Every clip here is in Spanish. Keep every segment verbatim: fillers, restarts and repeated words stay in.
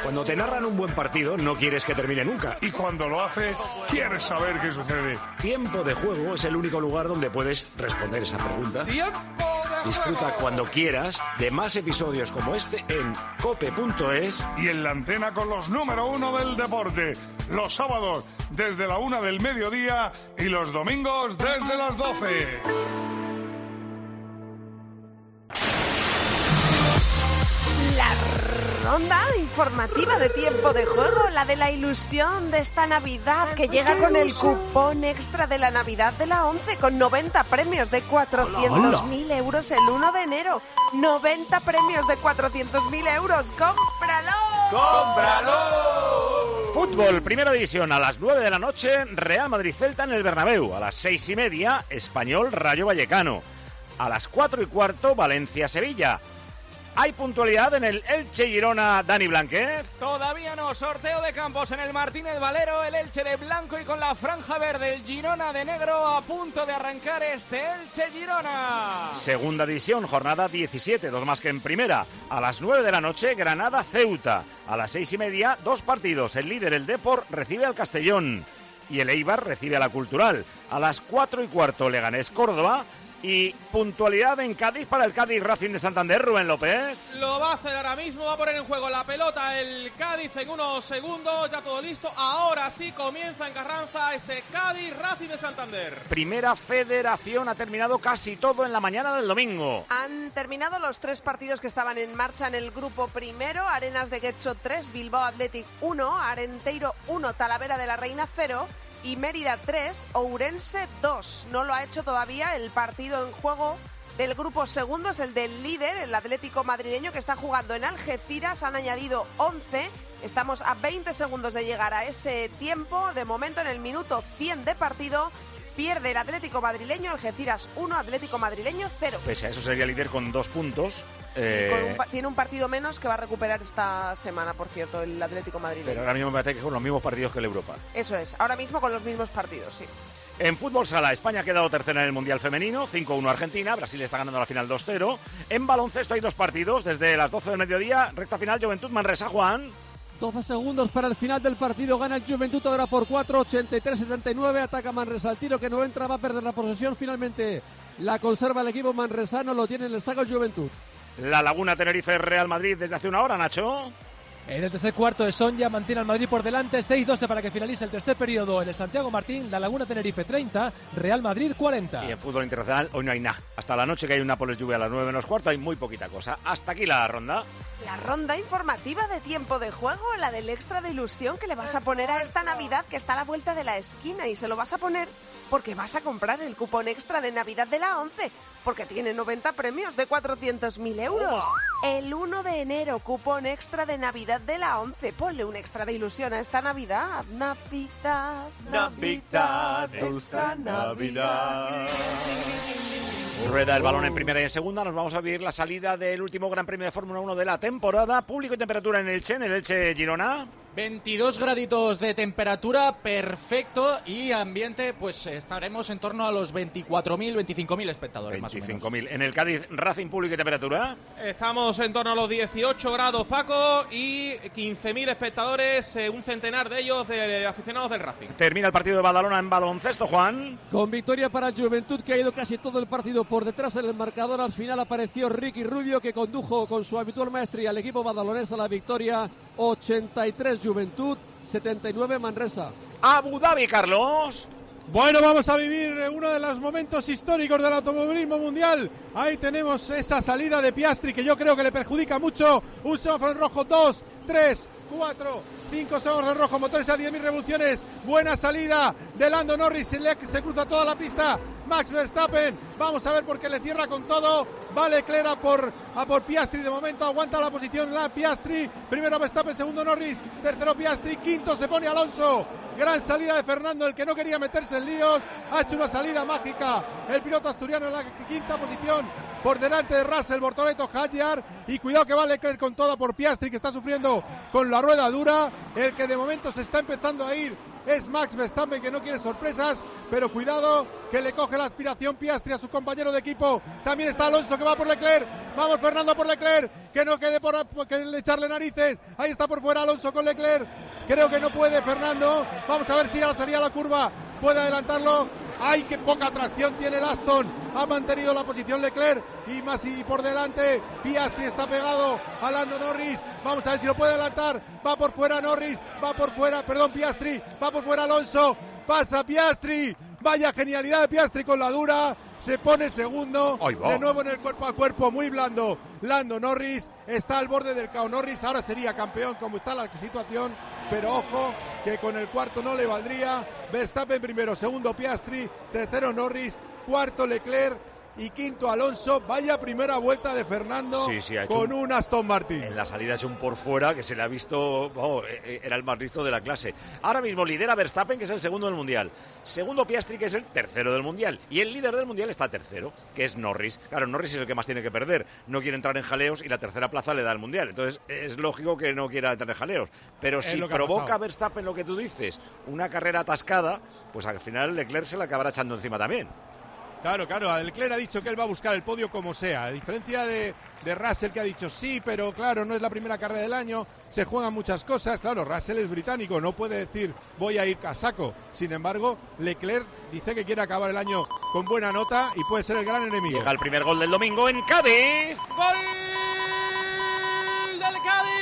Cuando te narran un buen partido, no quieres que termine nunca. Y cuando lo hace, quieres saber qué sucede. Tiempo de Juego es el único lugar donde puedes responder esa pregunta. ¡Tiempo de Disfruta juego! cuando quieras de más episodios como este en cope punto es. Y en la antena con los número uno del deporte. Los sábados desde la una del mediodía y los domingos desde las doce. La ronda informativa de Tiempo de Juego, la de la ilusión de esta Navidad que llega con el cupón extra de la Navidad de la once con noventa premios de cuatrocientos mil euros el uno de enero. noventa premios de cuatrocientos mil euros. ¡Cómpralo! ¡Cómpralo! Fútbol, primera división, a las nueve de la noche, Real Madrid-Celta en el Bernabéu. A las seis y media, Español-Rayo Vallecano. A las cuatro y cuarto, Valencia-Sevilla. ¿Hay puntualidad en el Elche-Girona, Dani Blanquez? Todavía no. Sorteo de campos en el Martínez Valero, el Elche de blanco y con la franja verde, el Girona de negro, a punto de arrancar este Elche-Girona. Segunda división, jornada diecisiete, dos más que en primera. A las nueve de la noche, Granada-Ceuta. A las seis y media, dos partidos. El líder, el Depor, recibe al Castellón. Y el Eibar recibe a la Cultural. A las cuatro y cuarto, Leganés-Córdoba. Y puntualidad en Cádiz para el Cádiz Racing de Santander, Rubén López. Lo va a hacer ahora mismo, va a poner en juego la pelota el Cádiz en unos segundos, ya todo listo. Ahora sí comienza en Carranza este Cádiz Racing de Santander. Primera Federación, ha terminado casi todo en la mañana del domingo. Han terminado los tres partidos que estaban en marcha en el grupo primero. Arenas de Guecho tres, Bilbao Athletic uno, Arenteiro uno, Talavera de la Reina cero. Y Mérida tres, Ourense dos. No lo ha hecho todavía el partido en juego del grupo segundo, es el del líder, el Atlético madrileño, que está jugando en Algeciras. Han añadido once. Estamos a veinte segundos de llegar a ese tiempo. De momento, en el minuto cien de partido, pierde el Atlético madrileño. Algeciras uno, Atlético madrileño cero. Pese a eso, sería líder con dos puntos. Eh... Con un, tiene un partido menos que va a recuperar esta semana, por cierto, el Atlético madrileño. Pero ahora mismo me parece que con los mismos partidos que el Europa. Eso es, ahora mismo con los mismos partidos, sí. En fútbol sala, España ha quedado tercera en el Mundial Femenino, cinco uno Argentina, Brasil está ganando la final dos cero. En baloncesto hay dos partidos, desde las doce del mediodía, recta final, Juventud Manresa, Juan. doce segundos para el final del partido, gana el Juventud ahora por cuatro, ochenta y tres setenta y nueve, ataca Manresa, el tiro que no entra, va a perder la posesión, finalmente la conserva el equipo manresano, lo tiene en el saco el Juventud. La Laguna Tenerife Real Madrid desde hace una hora, Nacho. En el tercer cuarto de Sonja mantiene al Madrid por delante, seis doce para que finalice el tercer periodo en el Santiago Martín. La Laguna Tenerife treinta, Real Madrid cuarenta. Y en fútbol internacional hoy no hay nada. Hasta la noche, que hay un Nápoles-Juve a las nueve menos cuarto, hay muy poquita cosa. Hasta aquí la ronda. La ronda informativa de Tiempo de Juego, la del extra de ilusión que le vas a poner a esta Navidad que está a la vuelta de la esquina, y se lo vas a poner porque vas a comprar el cupón extra de Navidad de la once, porque tiene noventa premios de cuatrocientos mil euros. El uno de enero, cupón extra de Navidad de la once. Ponle un extra de ilusión a esta Navidad. Navidad, Navidad, extra Navidad. Rueda el balón en primera y en segunda. Nos vamos a vivir la salida del último Gran Premio de Fórmula uno de la temporada. Público y temperatura en Elche, en el Elche Girona. veintidós graditos de temperatura, perfecto, y ambiente, pues estaremos en torno a los veinticuatro mil, veinticinco mil espectadores, veinticinco mil. En el Cádiz Racing, público y temperatura. Estamos en torno a los dieciocho grados, Paco, y quince mil espectadores, eh, un centenar de ellos de aficionados del Racing. Termina el partido de Badalona en baloncesto, Juan. Con victoria para el Juventud, que ha ido casi todo el partido por detrás en el marcador. Al final apareció Ricky Rubio, que condujo con su habitual maestría al equipo badalonés a la victoria. ochenta y tres Juventud, setenta y nueve Manresa. Abu Dhabi, Carlos. Bueno, vamos a vivir uno de los momentos históricos del automovilismo mundial. Ahí tenemos esa salida de Piastri que yo creo que le perjudica mucho. Un semáforo en rojo, dos, tres, cuatro, cinco semáforos en rojo, motores a diez mil revoluciones. Buena salida de Lando Norris, se, le, se cruza toda la pista Max Verstappen. Vamos a ver por qué le cierra con todo. Va Leclerc a por, a por Piastri, de momento aguanta la posición la Piastri. Primero Verstappen, segundo Norris, tercero Piastri, quinto se pone Alonso. Gran salida de Fernando, el que no quería meterse en líos. Ha hecho una salida mágica el piloto asturiano en la quinta posición, por delante de Russell, Bortoleto, Hadjar. Y cuidado que va Leclerc con toda por Piastri, que está sufriendo con la rueda dura. El que de momento se está empezando a ir es Max Verstappen, que no quiere sorpresas, pero cuidado que le coge la aspiración Piastri a su compañero de equipo. También está Alonso, que va por Leclerc. Vamos Fernando por Leclerc, que no quede por que le echarle narices. Ahí está por fuera Alonso con Leclerc. Creo que no puede Fernando. Vamos a ver si a la salida a la curva puede adelantarlo. ¡Ay, qué poca tracción tiene el Aston! Ha mantenido la posición Leclerc y más y por delante Piastri está pegado a Lando Norris. Vamos a ver si lo puede adelantar. Va por fuera Norris, va por fuera, perdón, Piastri, va por fuera Alonso. Pasa Piastri. Vaya genialidad de Piastri con la dura. Se pone segundo. De nuevo en el cuerpo a cuerpo, muy blando. Lando Norris está al borde del caos. Norris ahora sería campeón como está la situación. Pero ojo, que con el cuarto no le valdría. Verstappen primero, segundo Piastri, tercero Norris, cuarto Leclerc y quinto Alonso. Vaya primera vuelta de Fernando sí, sí, con un, un Aston Martin. En la salida ha hecho un por fuera que se le ha visto, oh, era el más listo de la clase. Ahora mismo lidera Verstappen, que es el segundo del Mundial. Segundo Piastri, que es el tercero del Mundial. Y el líder del Mundial está tercero, que es Norris. Claro, Norris es el que más tiene que perder. No quiere entrar en jaleos y la tercera plaza le da el Mundial. Entonces es lógico que no quiera entrar en jaleos. Pero si provoca a Verstappen lo que tú dices, una carrera atascada, pues al final Leclerc se la acabará echando encima también. Claro, claro, Leclerc ha dicho que él va a buscar el podio como sea, a diferencia de, de Russell, que ha dicho sí, pero claro, no es la primera carrera del año, se juegan muchas cosas. Claro, Russell es británico, no puede decir voy a ir a saco. Sin embargo, Leclerc dice que quiere acabar el año con buena nota y puede ser el gran enemigo. Llega el primer gol del domingo en Cádiz. ¡Gol del Cádiz!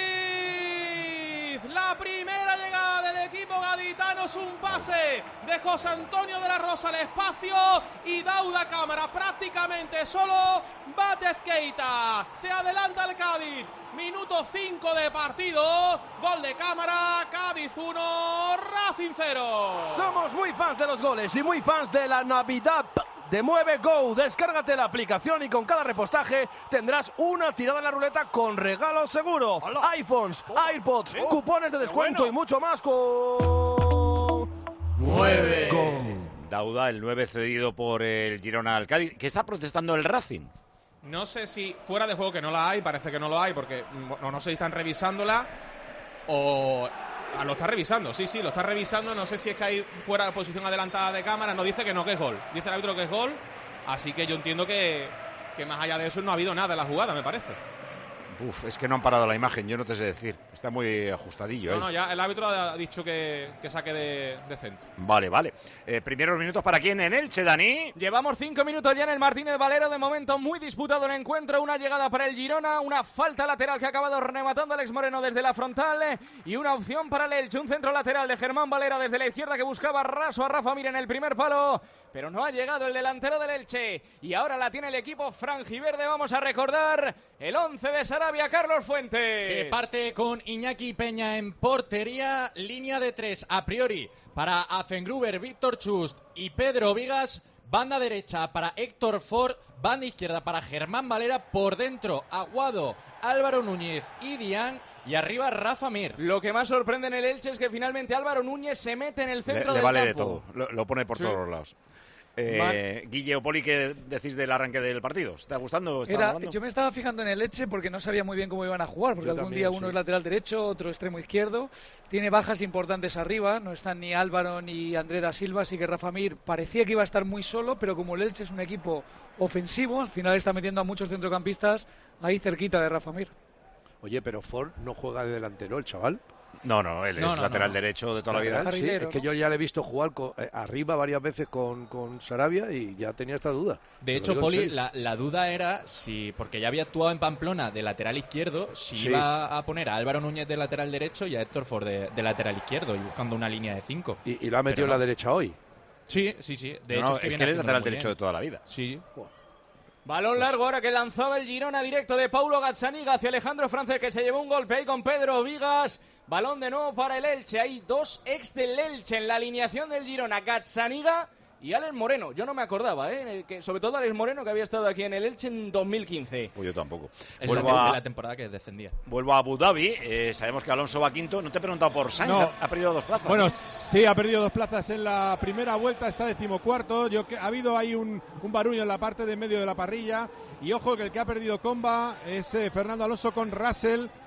La primera llegada del equipo gaditano es un pase de José Antonio de la Rosa al espacio y Dauda Cámara prácticamente solo. Batez Keita se adelanta el Cádiz. Minuto cinco de partido. Gol de Cámara. Cádiz uno, Racing cero. Somos muy fans de los goles y muy fans de la Navidad de Mueve Go. Descárgate la aplicación y con cada repostaje tendrás una tirada en la ruleta con regalo seguro. Hola. iPhones, oh. AirPods, oh. cupones de descuento bueno. y mucho más con Mueve Go. Dauda, el nueve cedido por el Girona al Cádiz. ¿Qué está protestando el Racing? No sé si fuera de juego, que no la hay, parece que no lo hay porque no, no sé si están revisándola o... Ah, lo está revisando, sí, sí, lo está revisando. No sé si es que hay fuera de posición adelantada de cámara. No, dice que no, que es gol. Dice el árbitro que es gol. Así que yo entiendo que, que más allá de eso no ha habido nada en la jugada, me parece. Uf, es que no han parado la imagen, yo no te sé decir. Está muy ajustadillo. No, ¿eh? no, ya el árbitro ha dicho que, que saque de, de centro. Vale, vale. Eh, primeros minutos para quién en Elche, Dani. Llevamos cinco minutos ya en el Martínez Valero. De momento muy disputado el encuentro. Una llegada para el Girona, una falta lateral que ha acabado rematando Alex Moreno desde la frontal. Y una opción para el Elche, un centro lateral de Germán Valera desde la izquierda que buscaba raso a Rafa Mir en el primer palo. Pero no ha llegado el delantero del Elche. Y ahora la tiene el equipo franjiverde. Vamos a recordar el once de Sarabia, Carlos Fuentes. Que parte con Iñaki Peña en portería. Línea de tres a priori para Azengruber, Víctor Chust y Pedro Vigas. Banda derecha para Héctor Ford. Banda izquierda para Germán Valera. Por dentro Aguado, Álvaro Núñez y Dián. Y arriba Rafa Mir. Lo que más sorprende en el Elche es que finalmente Álvaro Núñez se mete en el centro le, del le vale campo. de todo, lo, lo pone por sí. todos los lados. Eh, Guille o Poli, ¿qué decís del arranque del partido? ¿Está gustando? ¿Está Era, yo me estaba fijando en el Elche porque no sabía muy bien cómo iban a jugar, porque yo algún también, día uno sí. es lateral derecho, otro extremo izquierdo. Tiene bajas importantes arriba, no están ni Álvaro ni André da Silva, así que Rafa Mir parecía que iba a estar muy solo, pero como el Elche es un equipo ofensivo, al final está metiendo a muchos centrocampistas ahí cerquita de Rafa Mir. Oye, pero Ford no juega de delantero, el chaval. No, no, él no, es no, lateral no. derecho de toda lateral, la vida. Sí, es que yo ya le he visto jugar con, eh, arriba varias veces con, con Sarabia y ya tenía esta duda. De hecho, Poli, la, la duda era si, porque ya había actuado en Pamplona de lateral izquierdo, si sí. iba a poner a Álvaro Núñez de lateral derecho y a Héctor Ford de, de lateral izquierdo y buscando una línea de cinco. ¿Y, y la ha metido en no. la derecha hoy? Sí, sí, sí. De no, hecho, no, es que, es que él es lateral derecho de toda la vida. Sí. Wow. Balón largo ahora que lanzaba el Girona directo de Paulo Gazzaniga hacia Alejandro Frances, que se llevó un golpe ahí con Pedro Vigas. Balón de nuevo para el Elche. Hay dos ex del Elche en la alineación del Girona, Gazzaniga y Alex Moreno. Yo no me acordaba, ¿eh? Que, sobre todo Alex Moreno, que había estado aquí en el Elche en dos mil quince. Pues yo tampoco. Es vuelvo la, a, la temporada que descendía. Vuelvo a Abu Dhabi. Eh, sabemos que Alonso va quinto. No te he preguntado por Sainz. No. Ha perdido dos plazas. Bueno, ¿no? sí, ha perdido dos plazas en la primera vuelta. Está decimocuarto. Yo, ha habido ahí un, un barullo en la parte de medio de la parrilla. Y ojo que el que ha perdido comba es eh, Fernando Alonso con Russell.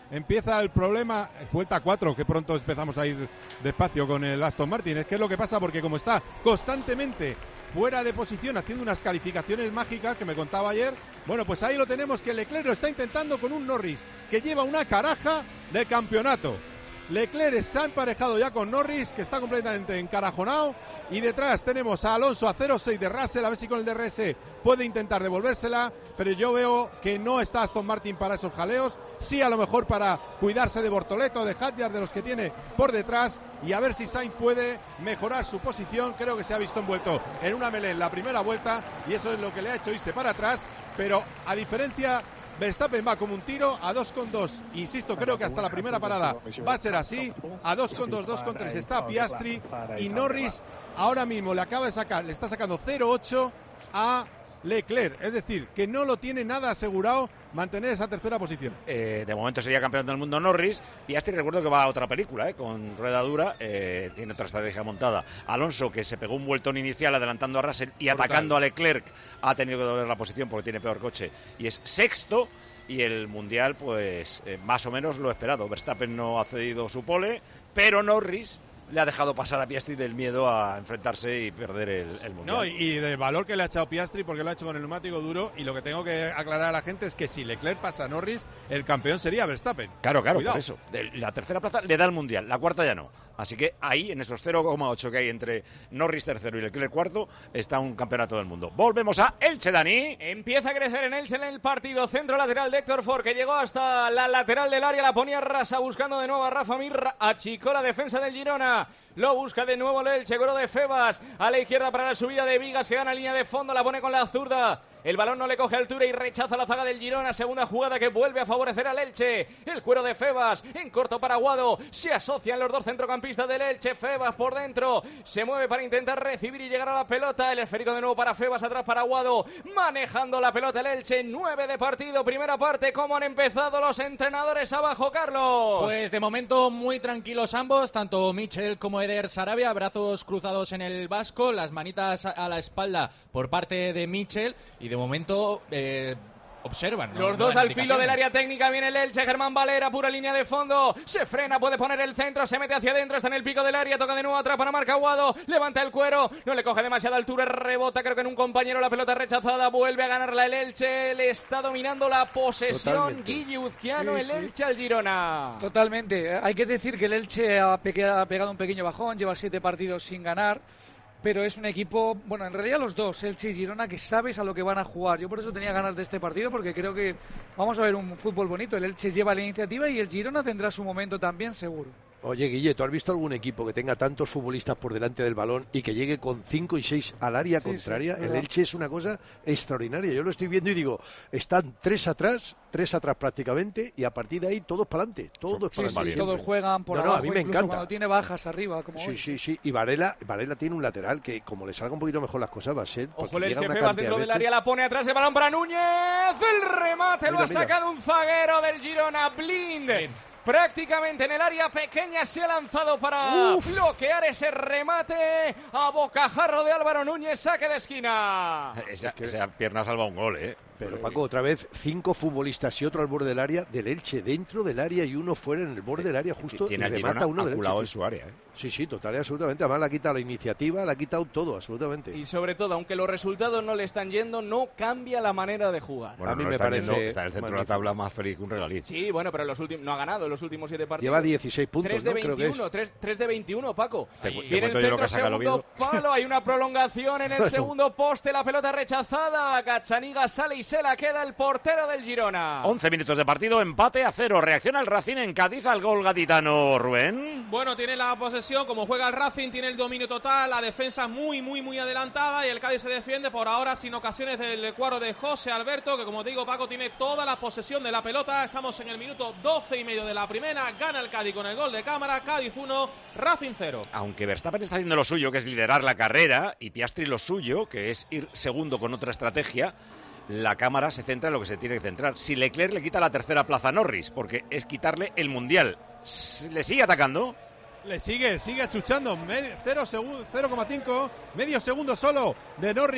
empieza el problema, vuelta cuatro, que pronto empezamos a ir despacio con el Aston Martin. Es que es lo que pasa porque como está constantemente fuera de posición, haciendo unas calificaciones mágicas que me contaba ayer, bueno, pues ahí lo tenemos, que Leclerc lo está intentando con un Norris que lleva una caraja de campeonato. Leclerc se ha emparejado ya con Norris, que está completamente encarajonado, y detrás tenemos a Alonso a cero coma seis de Russell, a ver si con el D R S puede intentar devolvérsela, pero yo veo que no está Aston Martin para esos jaleos, sí a lo mejor para cuidarse de Bortoleto, de Hadjar, de los que tiene por detrás, y a ver si Sainz puede mejorar su posición. Creo que se ha visto envuelto en una melee en la primera vuelta, y eso es lo que le ha hecho irse para atrás, pero a diferencia... Verstappen va como un tiro a dos coma dos, insisto, creo que hasta la primera parada va a ser así, a dos coma dos, dos coma tres está Piastri, y Norris ahora mismo le acaba de sacar, le está sacando cero coma ocho a Leclerc, es decir, que no lo tiene nada asegurado mantener esa tercera posición. Eh, de momento sería campeón del mundo Norris. Piastri, recuerdo que va a otra película, eh, con rueda dura, eh, tiene otra estrategia montada. Alonso, que se pegó un vueltón inicial adelantando a Russell y Brutal. atacando a Leclerc, ha tenido que doblar la posición porque tiene peor coche y es sexto. Y el Mundial, pues eh, más o menos lo esperado. Verstappen no ha cedido su pole, pero Norris le ha dejado pasar a Piastri del miedo a enfrentarse y perder el, el Mundial. No, y, y del valor que le ha echado Piastri, porque lo ha hecho con el neumático duro, y lo que tengo que aclarar a la gente es que si Leclerc pasa a Norris, el campeón sería Verstappen. Claro, claro, Cuidado. por eso. De la tercera plaza le da el Mundial, la cuarta ya no. Así que ahí, en esos cero coma ocho que hay entre Norris tercero y Leclerc cuarto, está un campeonato del mundo. Volvemos a Elche, Dani. Empieza a crecer en Elche en el partido. Centro lateral de Héctor Ford, que llegó hasta la lateral del área, la ponía rasa, buscando de nuevo a Rafa Mir, achicó la defensa del Girona. Lo busca de nuevo el Elche, gol de Febas, a la izquierda para la subida de Vigas, que gana línea de fondo, la pone con la zurda. El balón no le coge altura y rechaza la zaga del Girona. Segunda jugada que vuelve a favorecer al Elche. El cuero de Febas, en corto para Aguado. Se asocian los dos centrocampistas del Elche. Febas por dentro, se mueve para intentar recibir y llegar a la pelota. El esférico de nuevo para Febas, atrás para Aguado. Manejando la pelota el Elche, nueve de partido, primera parte. ¿Cómo han empezado los entrenadores abajo, Carlos? Pues de momento muy tranquilos ambos, tanto Michel como Eder Sarabia, brazos cruzados en el vasco, las manitas a la espalda por parte de Michel, y de momento eh, observan, ¿no? Los No dos dan al filo del indicaciones. área técnica, viene el Elche, Germán Valera, pura línea de fondo, se frena, puede poner el centro, se mete hacia adentro, está en el pico del área, toca de nuevo atrás para Marc Aguado, levanta el cuero, no le coge demasiada altura, rebota creo que en un compañero, la pelota rechazada, vuelve a ganarla el Elche, le está dominando la posesión. Totalmente. Guille Uzquiano, Sí, el sí. Elche al Girona. Totalmente. Hay que decir que el Elche ha, peque- ha pegado un pequeño bajón, lleva siete partidos sin ganar, pero es un equipo, bueno, en realidad los dos, Elche y Girona, que sabes a lo que van a jugar. Yo por eso tenía ganas de este partido, porque creo que vamos a ver un fútbol bonito. El Elche lleva la iniciativa y el Girona tendrá su momento también, seguro. Oye, Guille, ¿tú has visto algún equipo que tenga tantos futbolistas por delante del balón y que llegue con cinco y seis al área Sí, contraria? sí, el verdad. Elche es una cosa extraordinaria. Yo lo estoy viendo y digo, están tres atrás, tres atrás prácticamente, y a partir de ahí todos para adelante, todos Sí, para sí, adelante. todos juegan por No, no, abajo, a mí me incluso encanta. cuando tiene bajas arriba, como Sí, hoy. sí, sí. Y Varela, Varela tiene un lateral que, como le salga un poquito mejor las cosas, va a ser. porque Ojo, el llega Elche, una Febas cantidad dentro de del veces- área, la pone atrás, el balón para Núñez, el remate lo Mira, ha mira. sacado un zaguero del Girona, Blind. Prácticamente en el área pequeña se ha lanzado para bloquear ese remate a bocajarro de Álvaro Núñez, saque de esquina. Esa, esa pierna salva un gol, ¿eh? Pero Paco, otra vez, cinco futbolistas y otro al borde del área, del Elche dentro del área y uno fuera en el borde del área justo, y Tiene al remata Girona uno del aculado Elche. en su área, ¿eh? Sí, sí, total y absolutamente. Además le ha quitado la iniciativa, le ha quitado todo, absolutamente. Y sobre todo, aunque los resultados no le están yendo, no cambia la manera de jugar. Bueno, A mí no me está parece viendo- está en el centro de la magnífico. tabla más feliz que un regalín. Sí, bueno, pero en los últimos no ha ganado en los últimos siete partidos. Lleva dieciséis puntos, tres de ¿no? Creo que veintiuno, es. tres, tres de veintiuno, Paco. Te cu- te Viene el cuento yo lo centro, que saca el segundo Oviedo. palo, hay una prolongación en el Bueno. segundo poste, la pelota rechazada, Cachaniga sale y se la queda el portero del Girona. once minutos de partido, empate a cero. Reacciona el Racing en Cádiz al gol gaditano, Rubén. Bueno, tiene la posesión, como juega el Racing, tiene el dominio total, la defensa muy, muy, muy adelantada y el Cádiz se defiende por ahora sin ocasiones del cuadro de José Alberto, que como te digo, Paco, tiene toda la posesión de la pelota. Estamos en el minuto doce y medio de la primera, gana el Cádiz con el gol de cámara, Cádiz uno, Racing cero. Aunque Verstappen está haciendo lo suyo, que es liderar la carrera, y Piastri lo suyo, que es ir segundo con otra estrategia, la cámara se centra en lo que se tiene que centrar. Si Leclerc le quita la tercera plaza a Norris, porque es quitarle el Mundial, ¿le sigue atacando? Le sigue, sigue achuchando, cero coma cinco, medio segundo solo de Norris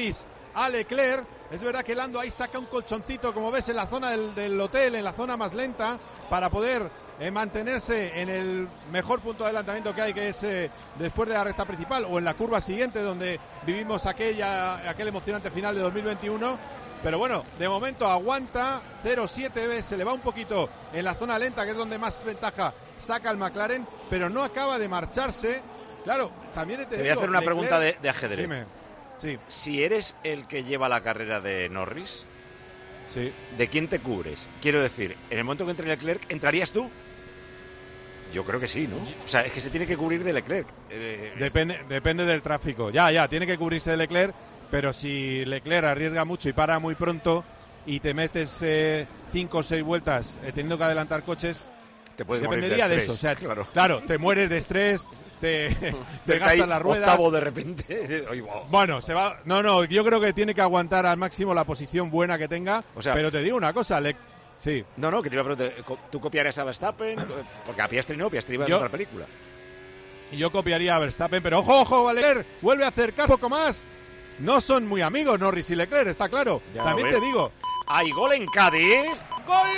a Leclerc. Es verdad que Lando ahí saca un colchoncito, como ves, en la zona del, del hotel, en la zona más lenta, para poder eh, mantenerse en el mejor punto de adelantamiento que hay, que es eh, después de la recta principal o en la curva siguiente, donde vivimos aquella, aquel emocionante final de dos mil veintiuno. Pero bueno, de momento aguanta, cero siete, se le va un poquito en la zona lenta, que es donde más ventaja saca el McLaren, pero no acaba de marcharse. Claro, también te, te digo, voy a hacer una Leclerc, pregunta de, de ajedrez. Dime. Sí. Si eres el que lleva la carrera de Norris, sí. ¿de quién te cubres? Quiero decir, en el momento que entre Leclerc, ¿entrarías tú? Yo creo que sí, ¿no? O sea, es que se tiene que cubrir de Leclerc. Eh, depende, depende del tráfico. Ya, ya, tiene que cubrirse de Leclerc, pero si Leclerc arriesga mucho y para muy pronto y te metes eh, cinco o seis vueltas eh, teniendo que adelantar coches, te puedes dependería morir de, de eso. O sea, claro. claro, te mueres de estrés, te, te gastas las ruedas. Octavo de repente. Ay, wow. Bueno, se va. No, no, yo creo que tiene que aguantar al máximo la posición buena que tenga. O sea, pero te digo una cosa, Le... sí. No, no, que te iba a preguntar, ¿tú copiarías a Verstappen? Porque a Piastri no, Piastri iba a otra película. Y yo copiaría a Verstappen, pero ojo, ojo, Leclerc, vuelve a acercar un poco más. No son muy amigos Norris y Leclerc, está claro. Ya También te digo. Hay gol en Cádiz. ¡Gol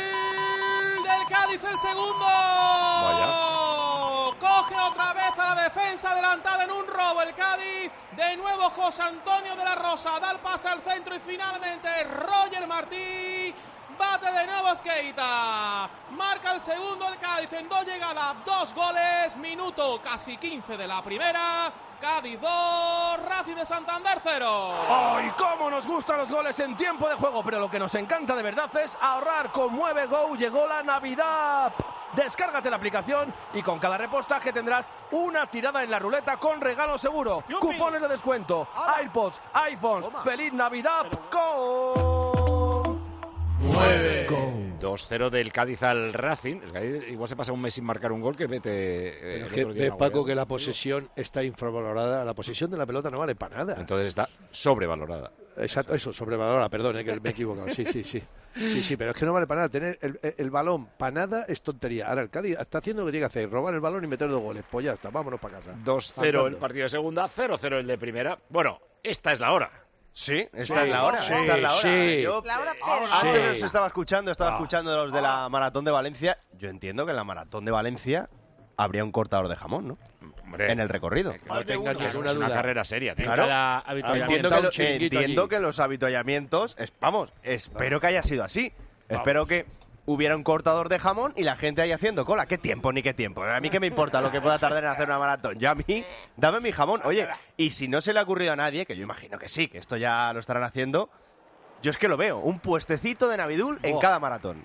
del Cádiz, el segundo! Vaya. Coge otra vez a la defensa adelantada en un robo el Cádiz. De nuevo José Antonio de la Rosa da el pase al centro y finalmente Roger Martí bate de nuevo Ezqueita. Marca el segundo el Cádiz en dos llegadas, dos goles. Minuto casi quince de la primera. Cádiz dos, Racing de Santander cero. ¡Ay, cómo nos gustan los goles en tiempo de juego! Pero lo que nos encanta de verdad es ahorrar. Con Mueve Go llegó la Navidad. Descárgate la aplicación y con cada repostaje tendrás una tirada en la ruleta con regalo seguro. ¡Yupi! Cupones de descuento, iPods, iPhones. Toma. ¡Feliz Navidad! ¡Con Mueve Go! dos cero del Cádiz al Racing. El Cádiz igual se pasa un mes sin marcar un gol que vete... Eh, que ve, Paco, que la posesión está infravalorada. La posesión de la pelota no vale para nada. Entonces está sobrevalorada. Exacto, eso, sobrevalorada, perdón, eh, que me he equivocado. Sí, sí, sí. Sí, sí, pero es que no vale para nada. Tener el, el, el balón para nada es tontería. Ahora el Cádiz está haciendo lo que tiene que hacer, robar el balón y meter dos goles. Pues ya está, vámonos para casa. dos cero el partido de segunda, cero cero el de primera. Bueno, esta es la hora. Sí, esta sí, es la hora, sí, esta es la hora. Sí. Yo, la hora eh, antes sí. los estaba escuchando, estaba ah. escuchando los de la Maratón de Valencia. Yo entiendo que en la Maratón de Valencia habría un cortador de jamón, ¿no? Hombre, en el recorrido. Que no tengas ninguna duda. Es una carrera seria, tío. Claro. Entiendo, que, lo, entiendo que los avituallamientos, es, vamos, espero no. que haya sido así. Vamos. Espero que hubiera un cortador de jamón y la gente ahí haciendo cola. ¿Qué tiempo ni qué tiempo? A mí qué me importa lo que pueda tardar en hacer una maratón. Yo a mí, dame mi jamón. Oye, y si no se le ha ocurrido a nadie, que yo imagino que sí, que esto ya lo estarán haciendo, yo es que lo veo, un puestecito de Navidul en oh. cada maratón.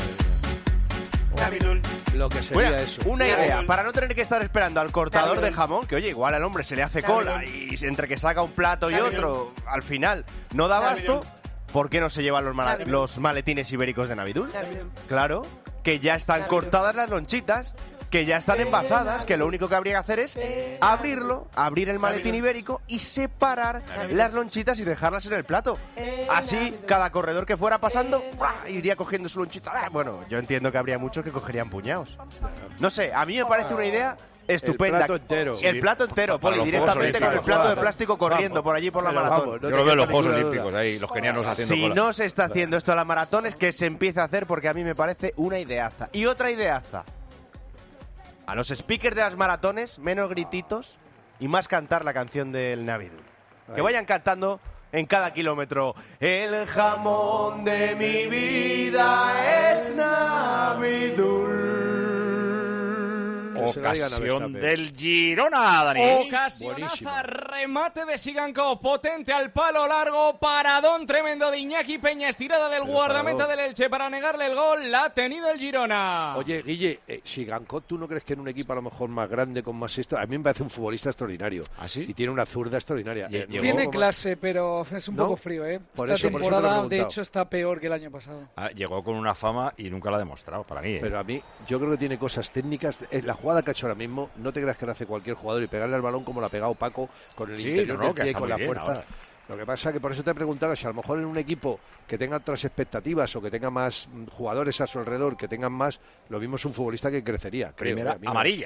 Navidul. Lo que sería bueno, eso. Una idea, para no tener que estar esperando al cortador Navidul. de jamón, que oye, igual al hombre se le hace Navidul. cola y entre que saca un plato Navidul. y otro, al final no da abasto. ¿Por qué no se llevan los, mala- los maletines ibéricos de Navidul? Claro, que ya están Navidul. cortadas las lonchitas, que ya están envasadas, que lo único que habría que hacer es abrirlo, abrir el maletín ibérico y separar las lonchitas y dejarlas en el plato. Así, cada corredor que fuera pasando iría cogiendo su lonchita. Bueno, yo entiendo que habría muchos que cogerían puñados. No sé, a mí me parece una idea estupenda. El plato entero. El plato entero, Poli, directamente con el plato de plástico corriendo por allí por la maratón. Yo lo veo en los Juegos Olímpicos, ahí, los kenianos haciendo Si cola. no se está haciendo esto a la maratón, es que se empiece a hacer porque a mí me parece una ideaza. Y otra ideaza. A los speakers de las maratones, menos grititos y más cantar la canción del Navidul. Que vayan cantando en cada kilómetro. El jamón de mi vida es Navidul. Ocasión del Girona, Dani. Ocasionaza, remate de Sigankov, potente al palo largo, paradón tremendo de Iñaki Peña, estirada del Pero guardameta paró. del Elche para negarle el gol, la ha tenido el Girona. Oye, Guille, eh, Sigankov, ¿tú no crees que en un equipo a lo mejor más grande, con más esto? A mí me parece un futbolista extraordinario. ¿Ah, sí? Y tiene una zurda extraordinaria. Eh, tiene clase, pero es un ¿No? poco frío, ¿eh? Por Esta eso, temporada, por eso de hecho, está peor que el año pasado. Ah, llegó con una fama y nunca la ha demostrado, para mí. ¿eh? Pero a mí, yo creo que tiene cosas técnicas. Eh, la jugada que ha hecho ahora mismo, no te creas que lo hace cualquier jugador y pegarle al balón como lo ha pegado Paco con el sí, interior no, no, del pie y con la fuerza. Ahora. Lo que pasa es que por eso te he preguntado si a lo mejor en un equipo que tenga otras expectativas o que tenga más jugadores a su alrededor, que tengan más, lo mismo es un futbolista que crecería. Creo, Primera ¿eh? amarilla.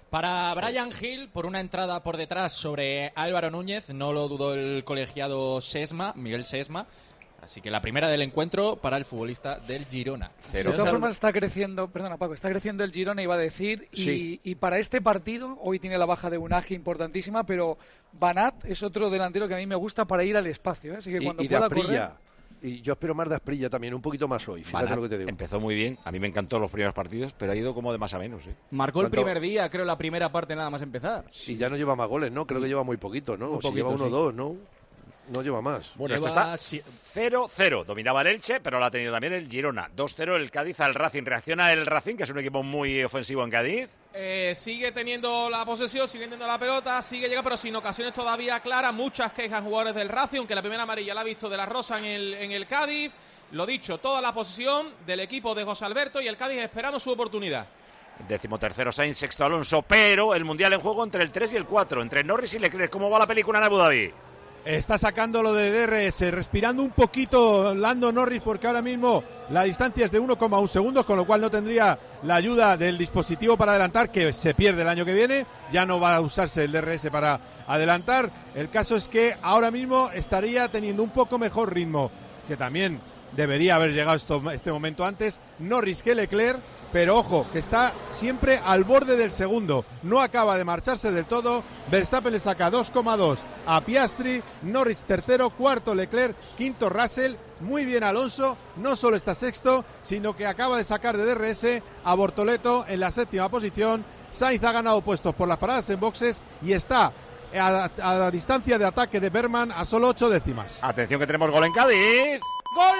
Para Brian Hill, por una entrada por detrás sobre Álvaro Núñez, no lo dudó el colegiado Sesma, Miguel Sesma. Así que la primera del encuentro para el futbolista del Girona. De todas formas está creciendo, perdona Paco, está creciendo el Girona, iba a decir, sí. y, y para este partido, hoy tiene la baja de Unagi importantísima, pero Banat es otro delantero que a mí me gusta para ir al espacio, ¿eh? Así que cuando y, y pueda de Asprilla. correr... Y yo espero más de Asprilla también, un poquito más hoy, fíjate Banat lo que te digo. Empezó muy bien, a mí me encantó los primeros partidos, pero ha ido como de más a menos. ¿eh? Marcó el ¿Cuánto? primer día, creo, la primera parte nada más empezar. Y ya no lleva más goles, ¿no? Creo que lleva muy poquito, ¿no? Un O si poquito, lleva uno o sí. dos, ¿no? No lleva más. Bueno, Lleva esto está cero cero. Dominaba el Elche, pero lo ha tenido también el Girona. dos cero el Cádiz al Racing. Reacciona el Racing, que es un equipo muy ofensivo en Cádiz. Eh, sigue teniendo la posesión, sigue teniendo la pelota, sigue llegando, pero sin ocasiones todavía claras. Muchas quejas jugadores del Racing, aunque la primera amarilla la ha visto de la Rosa en el, en el Cádiz. Lo dicho, toda la posesión del equipo de José Alberto y el Cádiz esperando su oportunidad. Décimo tercero Sainz, sexto Alonso, pero el Mundial en juego entre el tres y el cuatro, entre Norris y Leclerc. ¿Cómo va la película en Abu Dhabi? Está sacando lo de D R S, respirando un poquito Lando Norris, porque ahora mismo la distancia es de uno coma uno segundos, con lo cual no tendría la ayuda del dispositivo para adelantar, que se pierde el año que viene. Ya no va a usarse el D R S para adelantar. El caso es que ahora mismo estaría teniendo un poco mejor ritmo, que también debería haber llegado esto, este momento antes, Norris que Leclerc. Pero ojo, que está siempre al borde del segundo. No acaba de marcharse del todo. Verstappen le saca dos coma dos a Piastri. Norris tercero, cuarto Leclerc, quinto Russell. Muy bien Alonso. No solo está sexto, sino que acaba de sacar de D R S a Bortoleto en la séptima posición. Sainz ha ganado puestos por las paradas en boxes y está a, a la distancia de ataque de Berman a solo ocho décimas. Atención que tenemos gol en Cádiz. ¡Gol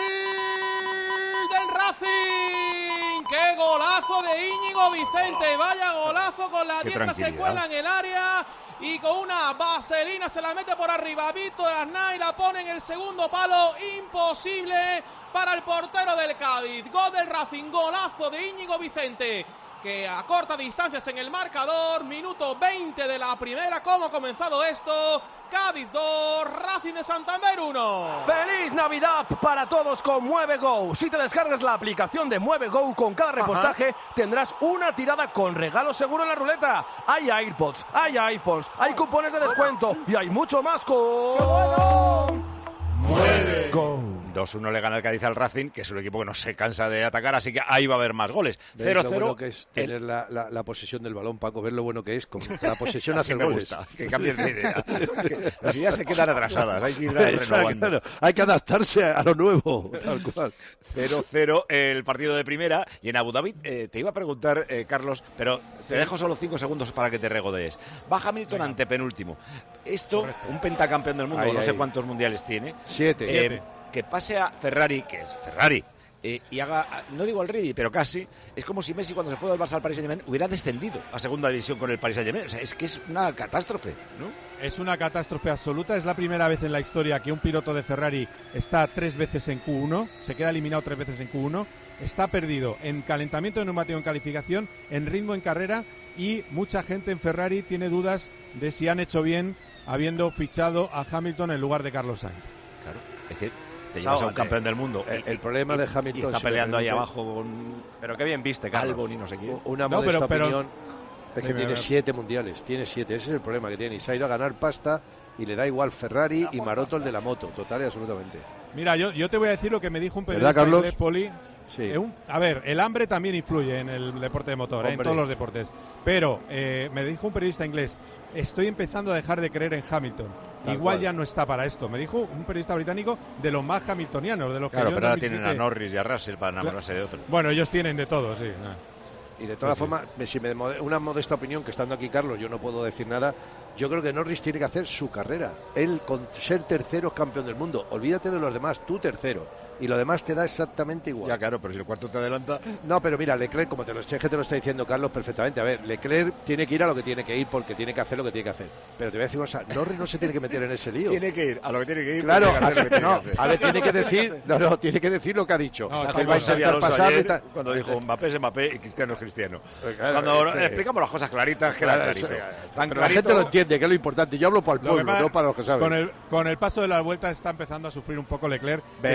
del Racing! ¡Qué golazo de Íñigo Vicente! Vaya golazo, con la Qué diestra se cuela en el área y con una vaselina se la mete por arriba. Víctor Arnaiz la pone en el segundo palo. Imposible para el portero del Cádiz. Gol del Racing, golazo de Íñigo Vicente, que a corta distancias en el marcador. Minuto veinte de la primera. ¿Cómo ha comenzado esto? Cádiz dos, Racing de Santander uno. ¡Feliz Navidad para todos con MueveGo! Si te descargas la aplicación de MueveGo, con cada repostaje Ajá. tendrás una tirada con regalo seguro en la ruleta. Hay AirPods, hay iPhones, hay cupones de descuento y hay mucho más con MueveGo. dos uno le gana el Cádiz al Racing, que es un equipo que no se cansa de atacar, así que ahí va a haber más goles. cero cero. Lo bueno que es tener el... la, la, la posesión del balón, Paco, ver lo bueno que es, con la posesión hacer me goles. Gusta, que cambies de idea. Que las ideas se quedan atrasadas, hay que ir renovando. Claro, hay que adaptarse a lo nuevo, tal cual. cero cero el partido de primera, y en Abu Dhabi eh, te iba a preguntar, eh, Carlos, pero sí. te dejo solo cinco segundos para que te regodees. Va Hamilton ante penúltimo. Esto, Correcto. un pentacampeón del mundo, ahí, no ahí. sé cuántos mundiales tiene. Siete. Eh, Siete. Que pase a Ferrari, que es Ferrari, eh, y haga, no digo el Ridi, pero casi, es como si Messi cuando se fue del Barça al Paris Saint-Germain hubiera descendido a segunda división con el Paris Saint-Germain. O sea, es que es una catástrofe, ¿no? Es una catástrofe absoluta. Es la primera vez en la historia que un piloto de Ferrari está tres veces en Q uno, se queda eliminado tres veces en Q uno, está perdido en calentamiento de neumático en calificación, en ritmo en carrera, y mucha gente en Ferrari tiene dudas de si han hecho bien habiendo fichado a Hamilton en lugar de Carlos Sainz. Claro, es que te llevas a un campeón del mundo. El, el problema de Hamilton... Y está peleando ahí abajo con... Pero qué bien viste, Carlos. Albon y no sé qué. Una no, modesta pero, opinión pero... es que tiene siete mundiales, tiene siete. Ese es el problema que tiene. Y se ha ido a ganar pasta y le da igual Ferrari y Maroto el de la moto, total y absolutamente. Mira, yo, yo te voy a decir lo que me dijo un periodista inglés, Poli. Sí. Eh, un, a ver, el hambre también influye en el deporte de motor, eh, en todos los deportes. Pero eh, me dijo un periodista inglés, estoy empezando a dejar de creer en Hamilton. Tal Igual cual. ya no está para esto. Me dijo un periodista británico de los más hamiltonianos, de los claro, que pero ahora tienen a Norris y a Russell para enamorarse claro. de otros. Bueno, ellos tienen de todo, sí. Y de todas sí, formas, sí. si me una modesta opinión, que estando aquí Carlos, yo no puedo decir nada. Yo creo que Norris tiene que hacer su carrera. Él, con ser tercero, es campeón del mundo. Olvídate de los demás, tú tercero. Y lo demás te da exactamente igual. Ya, claro, pero si el cuarto te adelanta... No, pero mira, Leclerc, como te lo, es que te lo está diciendo Carlos perfectamente. A ver, Leclerc tiene que ir a lo que tiene que ir porque tiene que hacer lo que tiene que hacer. Pero te voy a decir una cosa, Norris no se tiene que meter en ese lío. Tiene que ir a lo que tiene que ir. Claro, que hacer a, no, a ver, tiene que decir... No, no, tiene que decir lo que ha dicho. No, que va a intentar pasar ayer, ta... cuando dijo Mbappé es Mbappé y Cristiano es Cristiano. Claro, cuando este... explicamos las cosas claritas, quedan claro, claritas. Tan pero clarito... la gente lo entiende, que es lo importante. Yo hablo para el pueblo, no para los que saben. Con el, con el paso de la vuelta está empezando a sufrir un poco Leclerc. Ve, que por otro mira,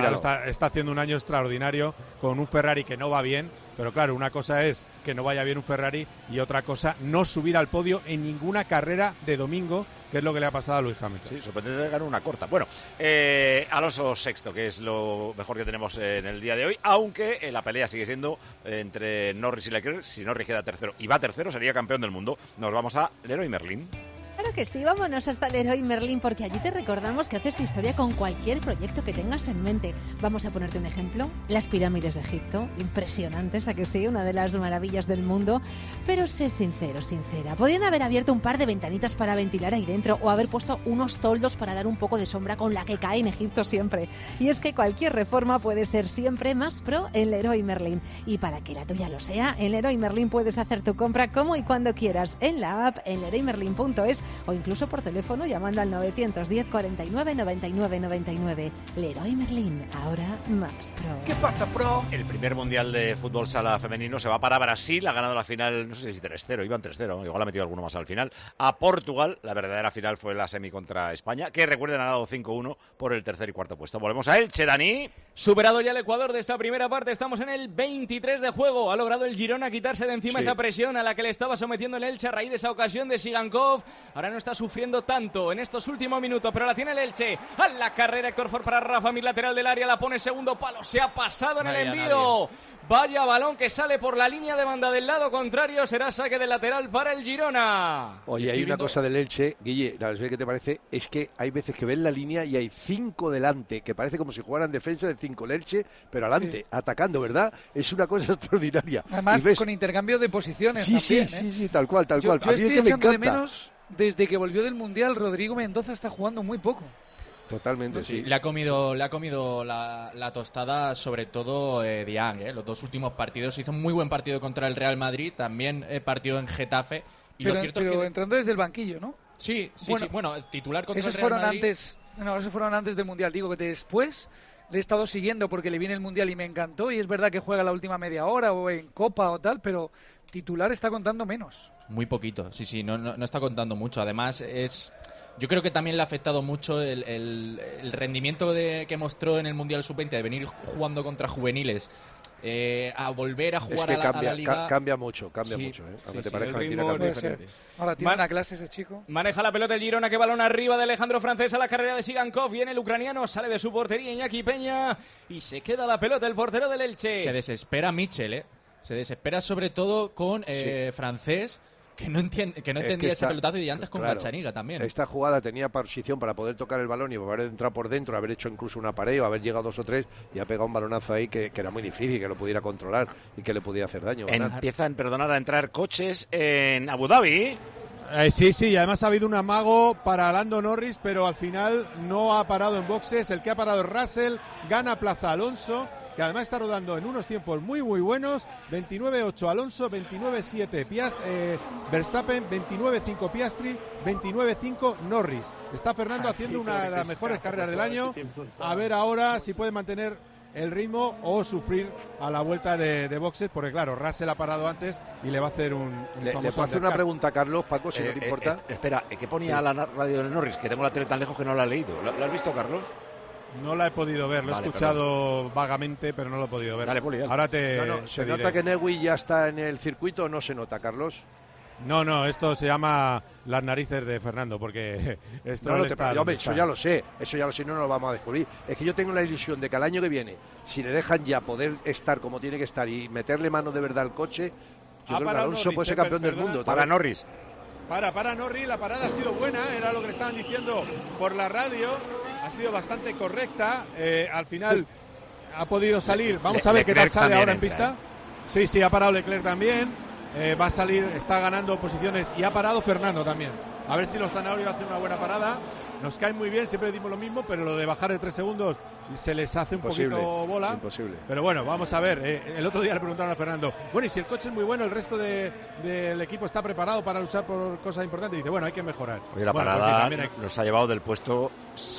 claro, está, está haciendo un año extraordinario con un Ferrari que no va bien, pero claro, una cosa es que no vaya bien un Ferrari y otra cosa no subir al podio en ninguna carrera de domingo, que es lo que le ha pasado a Lewis Hamilton. Sí, sorprendente de ganar una corta. Bueno, eh, Alonso sexto, que es lo mejor que tenemos en el día de hoy, aunque eh, la pelea sigue siendo entre Norris y Leclerc. Si Norris queda tercero y va tercero, sería campeón del mundo. Nos vamos a Leroy Merlin. Claro que sí, vámonos hasta el Leroy Merlin, porque allí te recordamos que haces historia con cualquier proyecto que tengas en mente. Vamos a ponerte un ejemplo, las pirámides de Egipto, impresionantes, ¿a que sí? Una de las maravillas del mundo. Pero sé sincero, sincera, podrían haber abierto un par de ventanitas para ventilar ahí dentro o haber puesto unos toldos para dar un poco de sombra con la que cae en Egipto siempre. Y es que cualquier reforma puede ser siempre más pro en Leroy Merlin. Y para que la tuya lo sea, en Leroy Merlin puedes hacer tu compra como y cuando quieras, en la app, en leroy merlin punto es o incluso por teléfono llamando al novecientos diez cuarenta y nueve noventa y nueve noventa y nueve. Leroy Merlin, ahora más pro. ¿Qué pasa, pro? El primer mundial de fútbol sala femenino se va para Brasil, ha ganado la final, no sé si tres cero, iban tres cero, igual ha metido alguno más al final. A Portugal, la verdadera final fue la semi contra España, que recuerden ha ganado cinco uno por el tercer y cuarto puesto. Volvemos a Elche, Dani. Superado ya el Ecuador de esta primera parte, estamos en el veintitrés de juego. Ha logrado el Girona quitarse de encima sí. esa presión a la que le estaba sometiendo el Elche a raíz de esa ocasión de Sigankov. Ahora no está sufriendo tanto en estos últimos minutos, pero la tiene el Elche. A la carrera Héctor Ford para Rafa Mir, lateral del área, la pone segundo palo, se ha pasado en el envío. Vaya balón que sale por la línea de banda del lado contrario, será saque de lateral para el Girona. Oye, hay una viendo... cosa del Elche, Guille, ¿sabes qué te parece? Es que hay veces que ven la línea y hay cinco delante, que parece como si jugaran defensa de cinco el Elche, pero adelante, sí. atacando, ¿verdad? Es una cosa extraordinaria. Además, ves... con intercambio de posiciones sí, también, sí, ¿eh? sí, sí, tal cual, tal yo, cual. Yo A mí estoy es que echando me de menos, desde que volvió del Mundial, Rodrigo Mendoza está jugando muy poco. Totalmente, sí. sí. Le ha comido, le ha comido la, la tostada, sobre todo eh, Diang, ¿eh? Los dos últimos partidos. Hizo un muy buen partido contra el Real Madrid, también eh, partido en Getafe. Y pero lo cierto pero es que... entrando desde el banquillo, ¿no? Sí, sí, bueno, sí. Bueno, titular contra esos el Real fueron Madrid. Antes, no, esos fueron antes del Mundial. Digo que después le he estado siguiendo porque le viene el Mundial y me encantó. Y es verdad que juega la última media hora o en Copa o tal, pero titular está contando menos. Muy poquito, sí, sí, no, no, no está contando mucho. Además, es... Yo creo que también le ha afectado mucho el, el, el rendimiento de, que mostró en el Mundial sub veinte, de venir jugando contra juveniles, eh, a volver a jugar es que a, la, cambia, a la Liga. Ca cambia mucho, cambia sí, mucho. ¿eh? Sí, te sí, parece el que ritmo tiene diferente. Ahora tiene Man una clase ese chico. Maneja la pelota el Girona, que balón arriba de Alejandro Francés a la carrera de Sigankov. Viene el ucraniano, sale de su portería Iñaki Peña y se queda la pelota el portero del Elche. Se desespera Michel, ¿eh? Se desespera sobre todo con eh, sí. Francés, que no, entiende, que no entendía que esta, ese pelotazo, y antes con claro, Gachaniga también. Esta jugada tenía posición para poder tocar el balón y haber entrado por dentro, haber hecho incluso una pared o haber llegado dos o tres y ha pegado un balonazo ahí que, que era muy difícil, que lo pudiera controlar y que le podía hacer daño. ¿verdad? Empiezan, perdonar, a entrar coches en Abu Dhabi. Eh, sí, sí, y además ha habido un amago para Lando Norris, pero al final no ha parado en boxes. El que ha parado es Russell, gana Plaza Alonso, que además está rodando en unos tiempos muy muy buenos. veintinueve ocho Alonso, veintinueve siete eh, Verstappen, veintinueve cinco Piastri, veintinueve cinco Norris. Está Fernando haciendo una de las mejores carreras del año. A ver ahora si puede mantener el ritmo o sufrir a la vuelta de, de boxes, porque claro, Russell ha parado antes y le va a hacer un, un le, famoso ¿Le puedo hacer una pregunta a Carlos, Paco, si eh, no te eh, importa? Es, espera, ¿qué ponía sí. la radio de Norris? Que tengo la tele tan lejos que no la he leído. ¿Lo, lo has visto, Carlos? No la he podido ver, lo vale, he escuchado perdón. vagamente, pero no lo he podido ver. Dale, Poli, dale. Ahora te, no, no, te ¿Se diré. nota que Newey ya está en el circuito o no se nota, Carlos? No, no, esto se llama las narices de Fernando, porque esto no, no te está, hombre, eso ya lo sé, eso ya lo sé, no lo vamos a descubrir. Es que yo tengo la ilusión de que al año que viene, si le dejan ya poder estar como tiene que estar y meterle mano de verdad al coche, yo ah, creo que Alonso Norris, puede ser eh, campeón perdona, del mundo. Para ¿sabes? Norris. Para, para Norris, la parada ha sido buena, era lo que le estaban diciendo por la radio, ha sido bastante correcta, eh, al final ha podido salir, vamos Le, a ver Leclerc qué tal sale ahora en pista. Sí, sí, ha parado Leclerc también, eh, va a salir, está ganando posiciones y ha parado Fernando también. A ver si los zanahorios hacen una buena parada. Nos caen muy bien, siempre decimos lo mismo, pero lo de bajar de tres segundos se les hace un imposible, poquito bola. Imposible. Pero bueno, vamos a ver. Eh, el otro día le preguntaron a Fernando, bueno, y si el coche es muy bueno, el resto de, del equipo está preparado para luchar por cosas importantes. Y dice, bueno, hay que mejorar. Oye, la bueno, parada pues sí, hay... nos ha llevado del puesto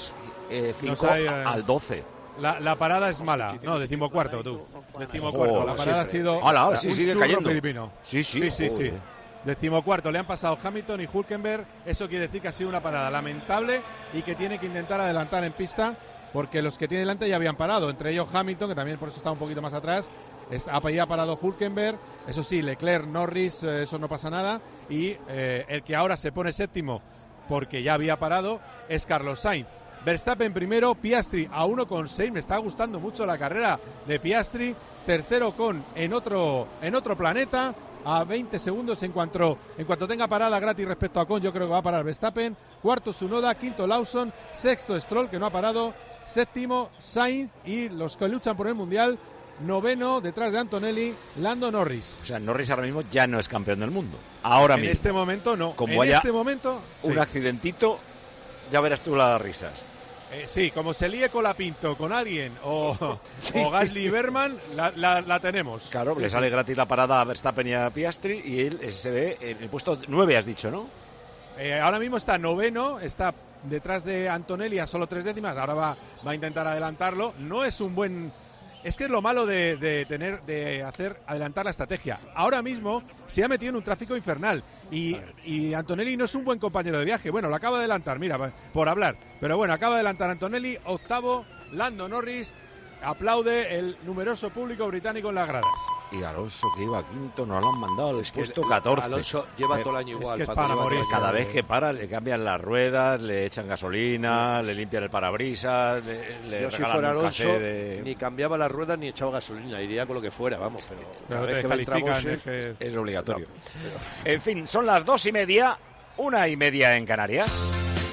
eh, cinco hay, eh, al doce. La, la parada es mala. No, decimocuarto, tú. Decimocuarto. Oh, la parada siempre. ha sido Hola, sí, un sigue churro cayendo. filipino. Sí, sí, sí, sí, sí. Joder. Decimocuarto, le han pasado Hamilton y Hülkenberg. Eso quiere decir que ha sido una parada lamentable y que tiene que intentar adelantar en pista porque los que tiene delante ya habían parado, entre ellos Hamilton, que también por eso está un poquito más atrás. Ha parado Hülkenberg, eso sí, Leclerc, Norris, eh, eso no pasa nada. Y eh, el que ahora se pone séptimo, porque ya había parado, es Carlos Sainz. Verstappen primero, Piastri a uno coma seis, me está gustando mucho la carrera de Piastri. Tercero con en otro, en otro planeta, a veinte segundos en cuanto, en cuanto tenga parada gratis respecto a Ocon, yo creo que va a parar Verstappen. Cuarto Tsunoda, quinto Lawson, sexto Stroll, que no ha parado, séptimo Sainz y los que luchan por el Mundial. Noveno, detrás de Antonelli, Lando Norris. O sea, Norris ahora mismo ya no es campeón del mundo. Ahora en mismo. En este momento no. Como en haya este momento, un sí. accidentito, ya verás tú las risas. Eh, sí, como se líe Colapinto con alguien o, sí. o Gasly y Berman, la, la, la tenemos. Claro, sí, le sí. sale gratis la parada a Verstappen y a Piastri y él se ve en el puesto nueve, has dicho, ¿no? Eh, ahora mismo está noveno, está detrás de Antonelli a solo tres décimas, ahora va, va a intentar adelantarlo. No es un buen... Es que es lo malo de, de tener, de hacer adelantar la estrategia. Ahora mismo se ha metido en un tráfico infernal y, y Antonelli no es un buen compañero de viaje. Bueno, lo acaba de adelantar, mira, por hablar. Pero bueno, acaba de adelantar Antonelli, octavo, Lando Norris. Aplaude el numeroso público británico en las gradas. Y Alonso, que iba quinto, nos lo han mandado al Es que puesto catorce. Alonso lleva Eh, todo el año igual. es que es para morir. Cada vez que para le cambian las ruedas, le echan gasolina, le limpian el parabrisas, le, le Yo si regalan fuera un Alonso, casé de... ni cambiaba las ruedas ni echaba gasolina, iría con lo que fuera, vamos. Pero, Pero cada te vez que va descalifican, entramos, es que- Es obligatorio. No, pero- En fin, son las dos y media, una y media en Canarias.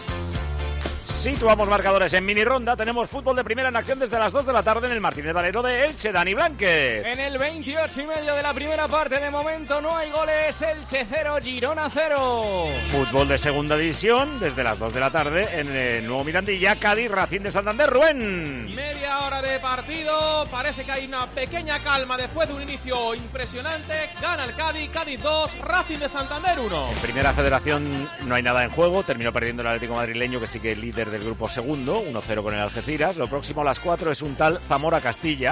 Situamos marcadores en mini ronda. Tenemos fútbol de primera en acción desde las dos de la tarde en el Martínez Valero de Elche. Dani Blanquez. En el veintiocho y medio de la primera parte, de momento no hay goles. Elche cero, Girona cero. Fútbol de segunda división desde las dos de la tarde en el Nuevo Mirandilla. Cádiz, Racing de Santander. Rubén. Media hora de partido, parece que hay una pequeña calma después de un inicio impresionante. Gana el Cádiz, Cádiz dos, Racing de Santander uno. En Primera Federación no hay nada en juego. Terminó perdiendo el Atlético madrileño, que sigue líder del grupo segundo, uno cero con el Algeciras. Lo próximo a las cuatro es un tal Zamora-Castilla.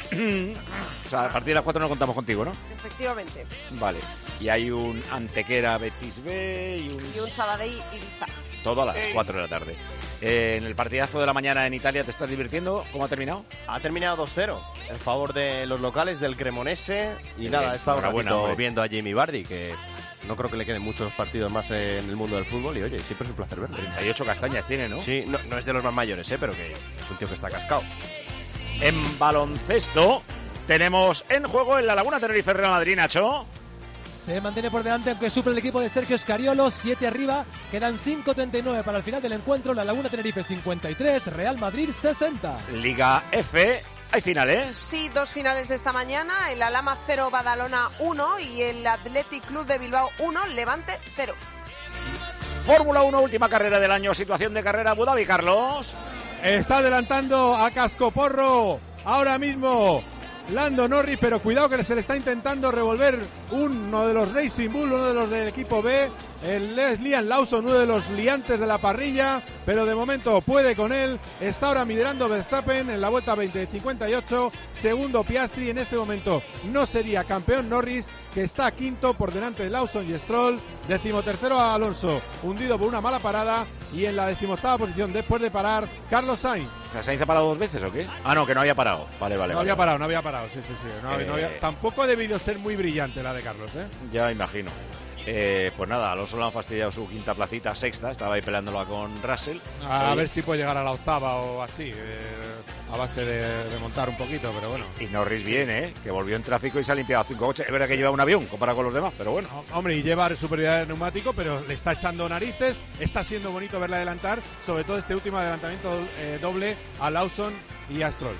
O sea, a partir de las cuatro no contamos contigo, ¿no? Efectivamente. Vale. Y hay un Antequera-Betis B y un... Y un Sabadell Ibiza. Todo a las Ey. cuatro de la tarde. Eh, en el partidazo de la mañana en Italia, ¿te estás divirtiendo? ¿Cómo ha terminado? Ha terminado dos cero en favor de los locales del Cremonese. Y Bien, nada, he estado un enhorabuena, ratito hombre. viendo a Jamie Vardy, que no creo que le queden muchos partidos más en el mundo del fútbol. Y oye, siempre es un placer verlo. treinta y ocho castañas tiene, ¿no? Sí, no, no es de los más mayores, ¿eh? Pero que es un tío que está cascado. En baloncesto tenemos en juego en la Laguna Tenerife Real Madrid, Nacho. Se mantiene por delante, aunque sufre el equipo de Sergio Scariolo, siete arriba. Quedan cinco treinta y nueve para el final del encuentro. La Laguna Tenerife cincuenta y tres, Real Madrid sesenta. Liga F, ¿hay finales? Sí, dos finales de esta mañana. El Alhama cero, Badalona uno y el Athletic Club de Bilbao uno, Levante cero. Fórmula uno, última carrera del año. Situación de carrera Abu Dhabi, Carlos. Está adelantando a Cascoporro ahora mismo Lando Norris, pero cuidado que se le está intentando revolver uno de los Racing Bull, uno de los del equipo B, el es Liam Lawson, uno de los liantes de la parrilla, pero de momento puede con él. Está ahora liderando Verstappen en la vuelta veinte cincuenta y ocho, segundo Piastri. En este momento no sería campeón Norris, que está quinto por delante de Lawson y Stroll. Decimotercero a Alonso, hundido por una mala parada, y en la decimoctava posición después de parar Carlos Sainz. O sea, ¿Sainz ha parado dos veces o qué? Ah, no, que no había parado. Vale, vale. No vale, había vale. parado, no había parado, sí, sí, sí. No, Eh, no había- tampoco ha debido ser muy brillante la de Carlos, ¿eh? Ya imagino. Eh, pues nada, a Alonso le han fastidiado su quinta placita, sexta. Estaba ahí peleándola con Russell. A Eh, ver si puede llegar a la octava o así, eh, a base de, de montar un poquito, pero bueno. Y Norris viene, ¿eh? Que volvió en tráfico y se ha limpiado cinco coches. Es verdad que lleva un avión comparado con los demás, pero bueno. Hombre, y lleva superioridad de neumático, pero le está echando narices. Está siendo bonito verle adelantar, sobre todo este último adelantamiento eh, doble a Lawson y a Stroll.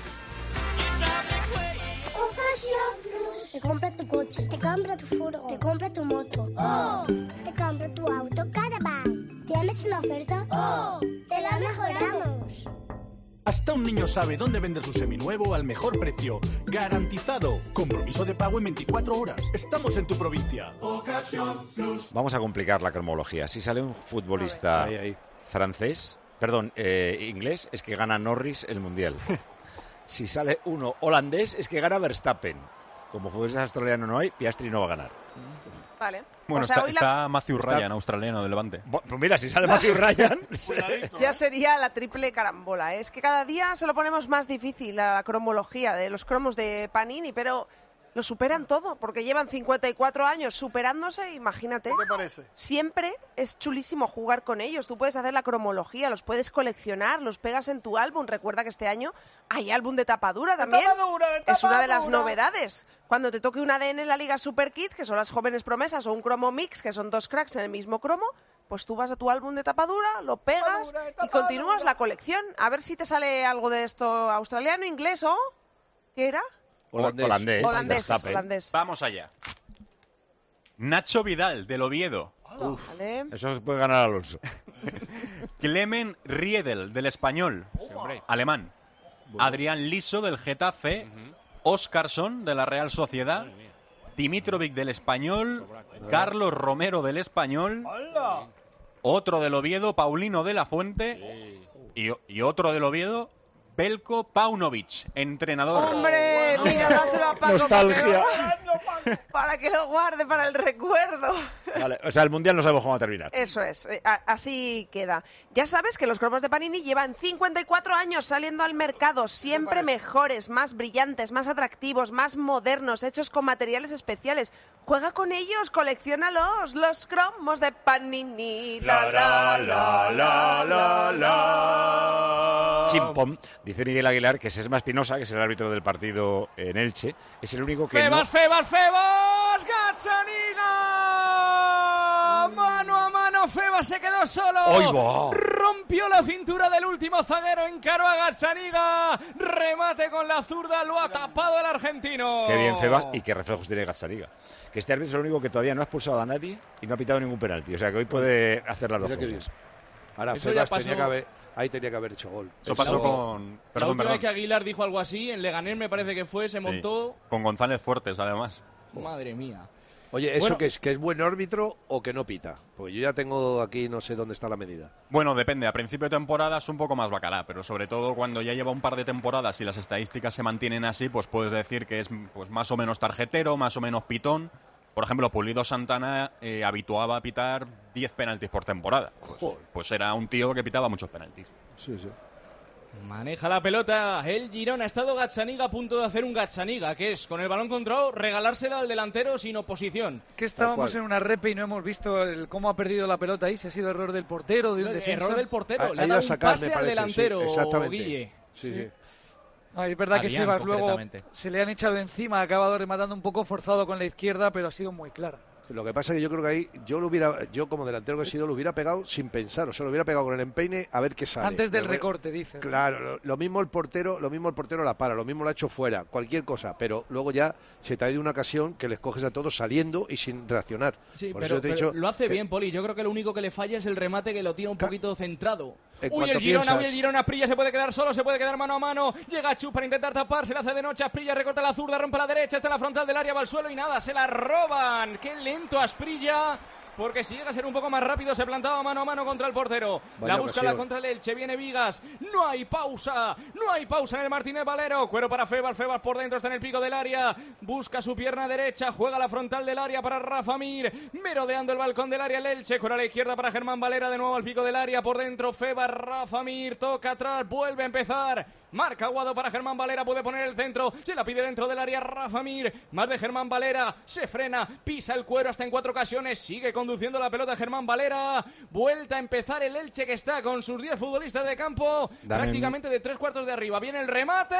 Ocasión Plus. Te compra tu coche, te compra tu furgo, te compra tu moto. ¡Oh! Te compra tu auto Caravan. ¿Tienes una oferta? ¡Oh! Te la mejoramos. Hasta un niño sabe dónde vender su seminuevo al mejor precio. Garantizado. Compromiso de pago en veinticuatro horas. Estamos en tu provincia. Ocasión Plus. Vamos a complicar la cronología. Si sale un futbolista Ahí, ahí. francés, perdón, eh, inglés, es que gana Norris el Mundial. Si sale uno holandés, es que gana Verstappen. como futbolista australiano no hay, Piastri no va a ganar. Vale. Bueno, o sea, está, hoy la... está Matthew Ryan, australiano de Levante. Pues mira, si sale Matthew Ryan... ya sería la triple carambola. Es que cada día se lo ponemos más difícil a la cromología de los cromos de Panini, pero lo superan todo, porque llevan cincuenta y cuatro años superándose, imagínate. ¿Qué te parece? Siempre es chulísimo jugar con ellos. Tú puedes hacer la cromología, los puedes coleccionar, los pegas en tu álbum. Recuerda que este año hay álbum de tapadura también. Tapadura, de es una de las tapadura. novedades. Cuando te toque un A D N en la Liga Super Kids, que son las jóvenes promesas, o un cromo mix, que son dos cracks en el mismo cromo, pues tú vas a tu álbum de tapadura, lo pegas Tapadura, y tapadura. continúas la colección. A ver si te sale algo de esto australiano, inglés o... ¿Qué era? Holandés. Holandés. Holandés, holandés. Vamos allá. Nacho Vidal, del Oviedo. Uf. Vale. Eso puede ganar Alonso. Clemen Riedel, del Español. Alemán. Adrián Liso, del Getafe. Óscarson, de la Real Sociedad. Dimitrovic, del Español. Carlos Romero, del Español. Otro del Oviedo, Paulino de la Fuente. Y, y otro del Oviedo, Belko Paunovic, entrenador. ¡Hombre! Mira, dáselo a Paco Nostalgia. Para que, lo, para que lo guarde para el recuerdo. Vale, o sea, el Mundial no sabemos cómo va a terminar. Eso es, eh, a, así queda. Ya sabes que los cromos de Panini llevan cincuenta y cuatro años saliendo al mercado, siempre mejores, más brillantes, más atractivos, más modernos, hechos con materiales especiales. Juega con ellos, colecciónalos, los cromos de Panini. La, la, la, la, la, la. Chimpón. Dice Miguel Aguilar que Sesma Espinosa, que es el árbitro del partido en Elche, es el único que Febas, no... Febas, Febas, Gazzaniga. Mano a mano, Febas se quedó solo. ¡Ay, va! Rompió la cintura del último zaguero, encaró a Gazzaniga. Remate con la zurda, lo ha tapado el argentino. Qué bien Febas y qué reflejos tiene Gazzaniga. Que este árbitro es el único que todavía no ha expulsado a nadie y no ha pitado ningún penalti. O sea que hoy puede hacer las dos Mira qué cosas. Ahora Eso Febas ya pasó- tenía que haber, ahí tenía que haber hecho gol. Eso pasó Eso- con... La Perdón, última perdón. vez que Aguilar dijo algo así, en Leganés me parece que fue, se Sí. montó... Con González Fuertes, además. Madre mía. Oye, ¿eso Bueno. que es? ¿Que es buen árbitro o que no pita? Pues yo ya tengo aquí, no sé dónde está la medida. Bueno, depende. A principio de temporada es un poco más bacalá, pero sobre todo cuando ya lleva un par de temporadas y las estadísticas se mantienen así, pues puedes decir que es pues más o menos tarjetero, más o menos pitón. Por ejemplo, Pulido Santana eh, habituaba a pitar diez penaltis por temporada. Pues, pues era un tío que pitaba muchos penaltis. Sí, sí. Maneja la pelota el Girona. Ha estado Gazzaniga a punto de hacer un Gazzaniga, que es, con el balón controlado, regalársela al delantero sin oposición. Que estábamos en una repe y no hemos visto el, cómo ha perdido la pelota ahí. Si ha sido error del portero, de un El defensa. error del portero. Ha- Le ha ha ido dado a un sacar, pase me al parece, delantero, sí, exactamente. Guille. Sí, sí. Ah, es verdad que Adrián, Febas luego concretamente. se le han echado encima, ha acabado rematando un poco forzado con la izquierda, pero ha sido muy clara. Lo que pasa es que yo creo que ahí, yo lo hubiera, yo como delantero que he sido, lo hubiera pegado sin pensar, o sea, lo hubiera pegado con el empeine a ver qué sale. Antes del Pero- recorte, dice. Claro, lo, lo mismo el portero, lo mismo el portero la para, lo mismo lo ha hecho fuera, cualquier cosa, pero luego ya se te ha ido una ocasión que les coges a todos saliendo y sin reaccionar. Sí, Por pero, eso te he pero dicho lo hace que- bien, Poli. Yo creo que lo único que le falla es el remate, que lo tira un poquito centrado. En Uy, cuanto el Girona, piensas- uy, el Girona. Asprilla se puede quedar solo, se puede quedar mano a mano. Llega Chu para intentar tapar, se la hace de noche. Asprilla recorta la zurda, rompe la derecha, está en la frontal del área, va al suelo y nada, se la roban. Qué lento Asprilla. Porque si llega a ser un poco más rápido, se plantaba mano a mano contra el portero. Vaya la busca la ocasión. contra el Elche, viene Vigas. No hay pausa, no hay pausa en el Martínez Valero. Cuero para Febas, Febas por dentro, está en el pico del área. Busca su pierna derecha, juega la frontal del área para Rafa Mir. Merodeando el balcón del área el Elche. Cuero a la izquierda para Germán Valera, de nuevo al pico del área. Por dentro Febas, Rafa Mir, toca atrás, vuelve a empezar. Marca Aguado para Germán Valera, puede poner el centro. Se la pide dentro del área Rafa Mir. Más de Germán Valera, se frena, pisa el Cuero hasta en cuatro ocasiones. Sigue conduciendo la pelota Germán Valera. Vuelta a empezar el Elche, que está con sus diez futbolistas de campo. Dame prácticamente de tres cuartos de arriba. Viene el remate,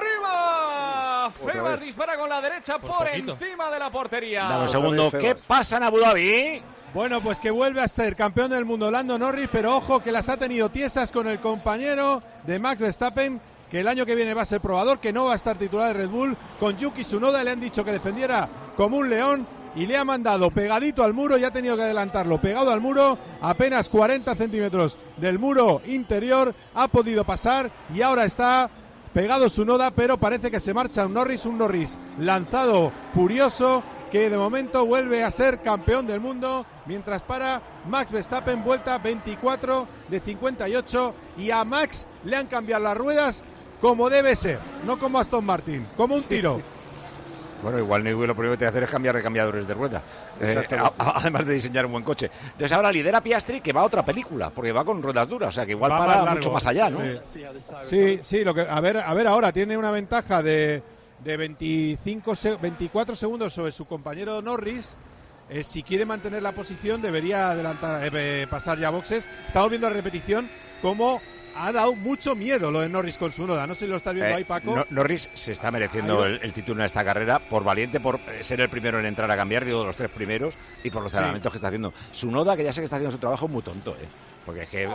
arriba. Febas dispara con la derecha por, Por poquito. encima de la portería. Dame un segundo. ¿Qué pasa en Abu Dhabi? Bueno, pues que vuelve a ser campeón del mundo Lando Norris, pero ojo que las ha tenido tiesas con el compañero de Max Verstappen, que el año que viene va a ser probador, que no va a estar titular de Red Bull. Con Yuki Tsunoda le han dicho que defendiera como un león y le ha mandado pegadito al muro y ha tenido que adelantarlo. Pegado al muro, apenas cuarenta centímetros del muro interior, ha podido pasar y ahora está pegado Tsunoda, pero parece que se marcha un Norris, un Norris lanzado furioso, que de momento vuelve a ser campeón del mundo, mientras para Max Verstappen, vuelta veinticuatro de cincuenta y ocho, y a Max le han cambiado las ruedas como debe ser, no como Aston Martin, como un tiro. Bueno, igual Newey lo primero que tiene que hacer es cambiar de cambiadores de rueda, eh, a, además de diseñar un buen coche. Entonces ahora lidera Piastri, que va a otra película, porque va con ruedas duras, o sea que igual va para más mucho más allá, ¿no? Sí, sí, sí, lo que, a ver, a ver ahora, tiene una ventaja de, de veinticinco, veinticuatro segundos sobre su compañero Norris. Eh, si quiere mantener la posición debería adelantar, eh, pasar ya boxes. Estamos viendo la repetición como ha dado mucho miedo lo de Norris con su Noda. No sé si lo estás viendo eh, ahí, Paco. No, Norris se está mereciendo el, el título en esta carrera por valiente, por ser el primero en entrar a cambiar, digo, de los tres primeros, y por los entrenamientos sí. que está haciendo. Su Noda, que ya sé que está haciendo su trabajo muy tonto, ¿eh? Porque es que...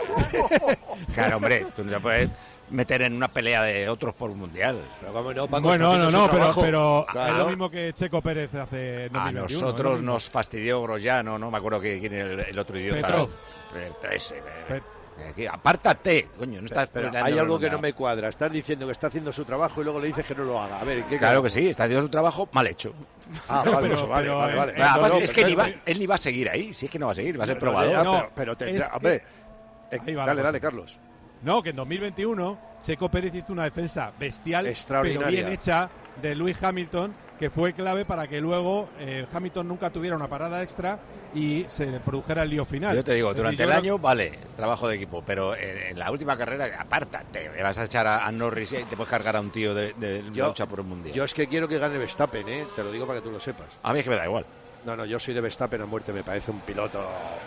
claro, hombre, tú no te puedes meter en una pelea de otros por un mundial. Pero no, Paco, bueno, no, no, pero, pero claro. es lo mismo que Checo Pérez hace en dos mil veintiuno. A nosotros nos fastidió Grosjean, no, no me acuerdo que, quién era el, el otro idiota. Petrov. Ese, Pet Aquí, apártate, coño, no estás. Pero, pero hay algo que no me cuadra. Estás diciendo que está haciendo su trabajo y luego le dices que no lo haga. A ver, ¿qué claro que sí, está haciendo su trabajo mal hecho. Ah, vale, pero, vale, pero, vale, vale. Eh, Además, no, es que ni va, él ni va a seguir ahí, si es que no va a seguir, va a ser probador. No, pero, pero tendrá, es hombre, que, dale, dale, Carlos. No, que en dos mil veintiuno Checo Pérez hizo una defensa bestial, pero bien hecha, de Lewis Hamilton, que fue clave para que luego eh, Hamilton nunca tuviera una parada extra y se produjera el lío final. Yo te digo, durante decir, el año, vale, trabajo de equipo, pero en, en la última carrera, apártate, me vas a echar a, a Norris y te puedes cargar a un tío de, de yo, lucha por un mundial. Yo es que quiero que gane Verstappen, ¿eh? Te lo digo para que tú lo sepas. A mí es que me da igual. No, no, yo soy de Verstappen a muerte, me parece un piloto...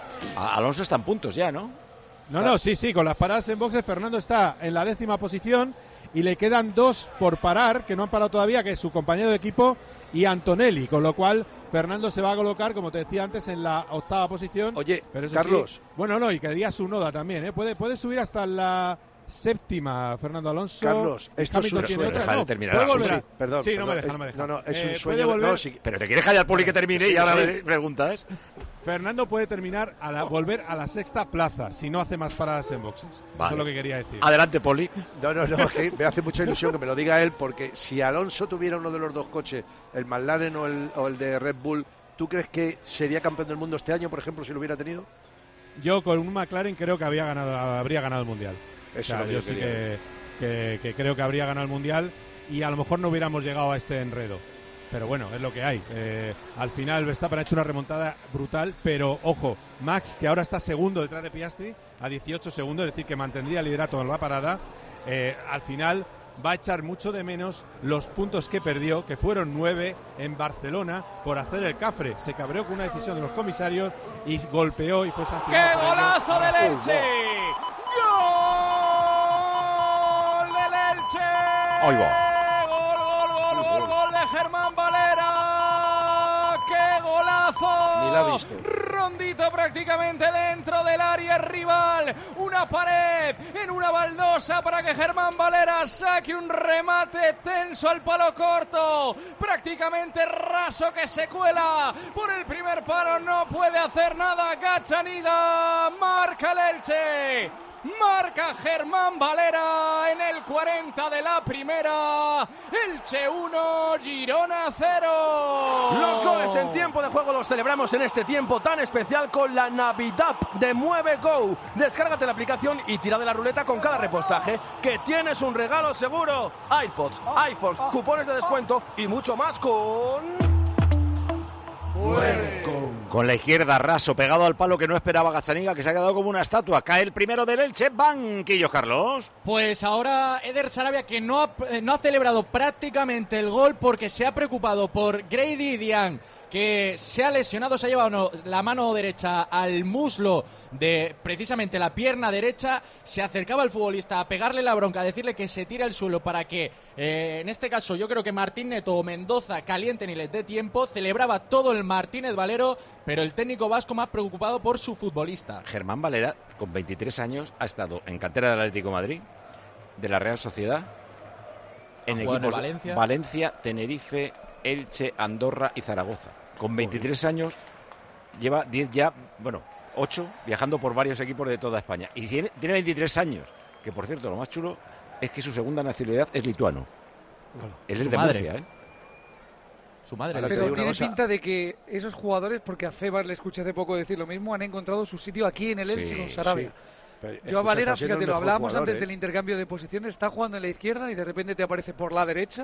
A Alonso está en puntos ya, ¿no? No, no, sí, sí, con las paradas en boxes, Fernando está en la décima posición y le quedan dos por parar, que no han parado todavía, que es su compañero de equipo y Antonelli, con lo cual Fernando se va a colocar, como te decía antes, en la octava posición. Oye, pero eso Carlos. Sí, bueno, no, y quedaría su Noda también, ¿eh? Puede, puede subir hasta la séptima, Fernando Alonso. Carlos, esto es un tiene otra, no, terminar. ¿Puede volver? Sí, perdón, sí, no perdón, me deja, es, no me deja. No, no, es eh, un sueño. ¿puede volver? No, sí, pero te quieres callar, Poli, que termine y ahora le preguntas. Fernando puede terminar a la, volver a la sexta plaza si no hace más paradas en boxes. Vale. Eso es lo que quería decir. Adelante, Poli. No, no, no, que me hace mucha ilusión que me lo diga él, porque si Alonso tuviera uno de los dos coches, el McLaren o el, o el de Red Bull, ¿tú crees que sería campeón del mundo este año, por ejemplo, si lo hubiera tenido? Yo con un McLaren creo que había ganado, habría ganado el Mundial. Eso o sea, yo sí que, que, que creo que habría ganado el Mundial y a lo mejor no hubiéramos llegado a este enredo. Pero bueno, es lo que hay. Eh, al final Verstappen ha hecho una remontada brutal, pero ojo, Max, que ahora está segundo detrás de Piastri, a dieciocho segundos, es decir, que mantendría el liderato en la parada, eh, al final va a echar mucho de menos los puntos que perdió, que fueron nueve en Barcelona, por hacer el cafre. Se cabreó con una decisión de los comisarios y golpeó y fue sancionado. ¡Qué golazo del Elche! ¡Gol del Elche! ¡Ahí va! Gol, gol, gol de Germán Valera. ¡Qué golazo! Ni la ha visto. Rondito prácticamente dentro del área rival. Una pared en una baldosa para que Germán Valera saque un remate tenso al palo corto. Prácticamente raso que se cuela por el primer palo. No puede hacer nada. Gazzaniga marca el Elche. Marca Germán Valera en el cuarenta de la primera. Elche uno, Girona cero. Los goles en tiempo de juego los celebramos en este tiempo tan especial con la Navidad de Mueve Go. Descárgate la aplicación y tira de la ruleta con cada repostaje, que tienes un regalo seguro. iPods, iPhones, cupones de descuento y mucho más con... Con, con la izquierda, raso, pegado al palo que no esperaba Gazzaniga, que se ha quedado como una estatua. Cae el primero del Elche, banquillos, Carlos. Pues ahora Eder Sarabia, que no ha, eh, no ha celebrado prácticamente el gol porque se ha preocupado por Grady Dian, que se ha lesionado, se ha llevado la mano derecha al muslo de precisamente la pierna derecha. Se acercaba al futbolista a pegarle la bronca, a decirle que se tire al suelo para que, eh, en este caso, yo creo que Martín Neto o Mendoza calienten y les dé tiempo. Celebraba todo el Martínez Valero, pero el técnico vasco más preocupado por su futbolista. Germán Valera, con veintitrés años, ha estado en cantera del Atlético de Madrid, de la Real Sociedad, en equipos en Valencia. Valencia, Tenerife, Elche, Andorra y Zaragoza. Con veintitrés años lleva diez ya, bueno, ocho, viajando por varios equipos de toda España. Y tiene, tiene veintitrés años, que por cierto, lo más chulo es que su segunda nacionalidad es lituano. Bueno, Él es de madre. Murcia, ¿eh? Su madre. Pero tiene pinta de que esos jugadores, porque a Febar le escuché hace poco decir lo mismo, han encontrado su sitio aquí en el Elche, sí, con Sarabia. Sí. Pero, Yo a Valera, fíjate, lo hablábamos antes, ¿eh?, del intercambio de posiciones, está jugando en la izquierda y de repente te aparece por la derecha.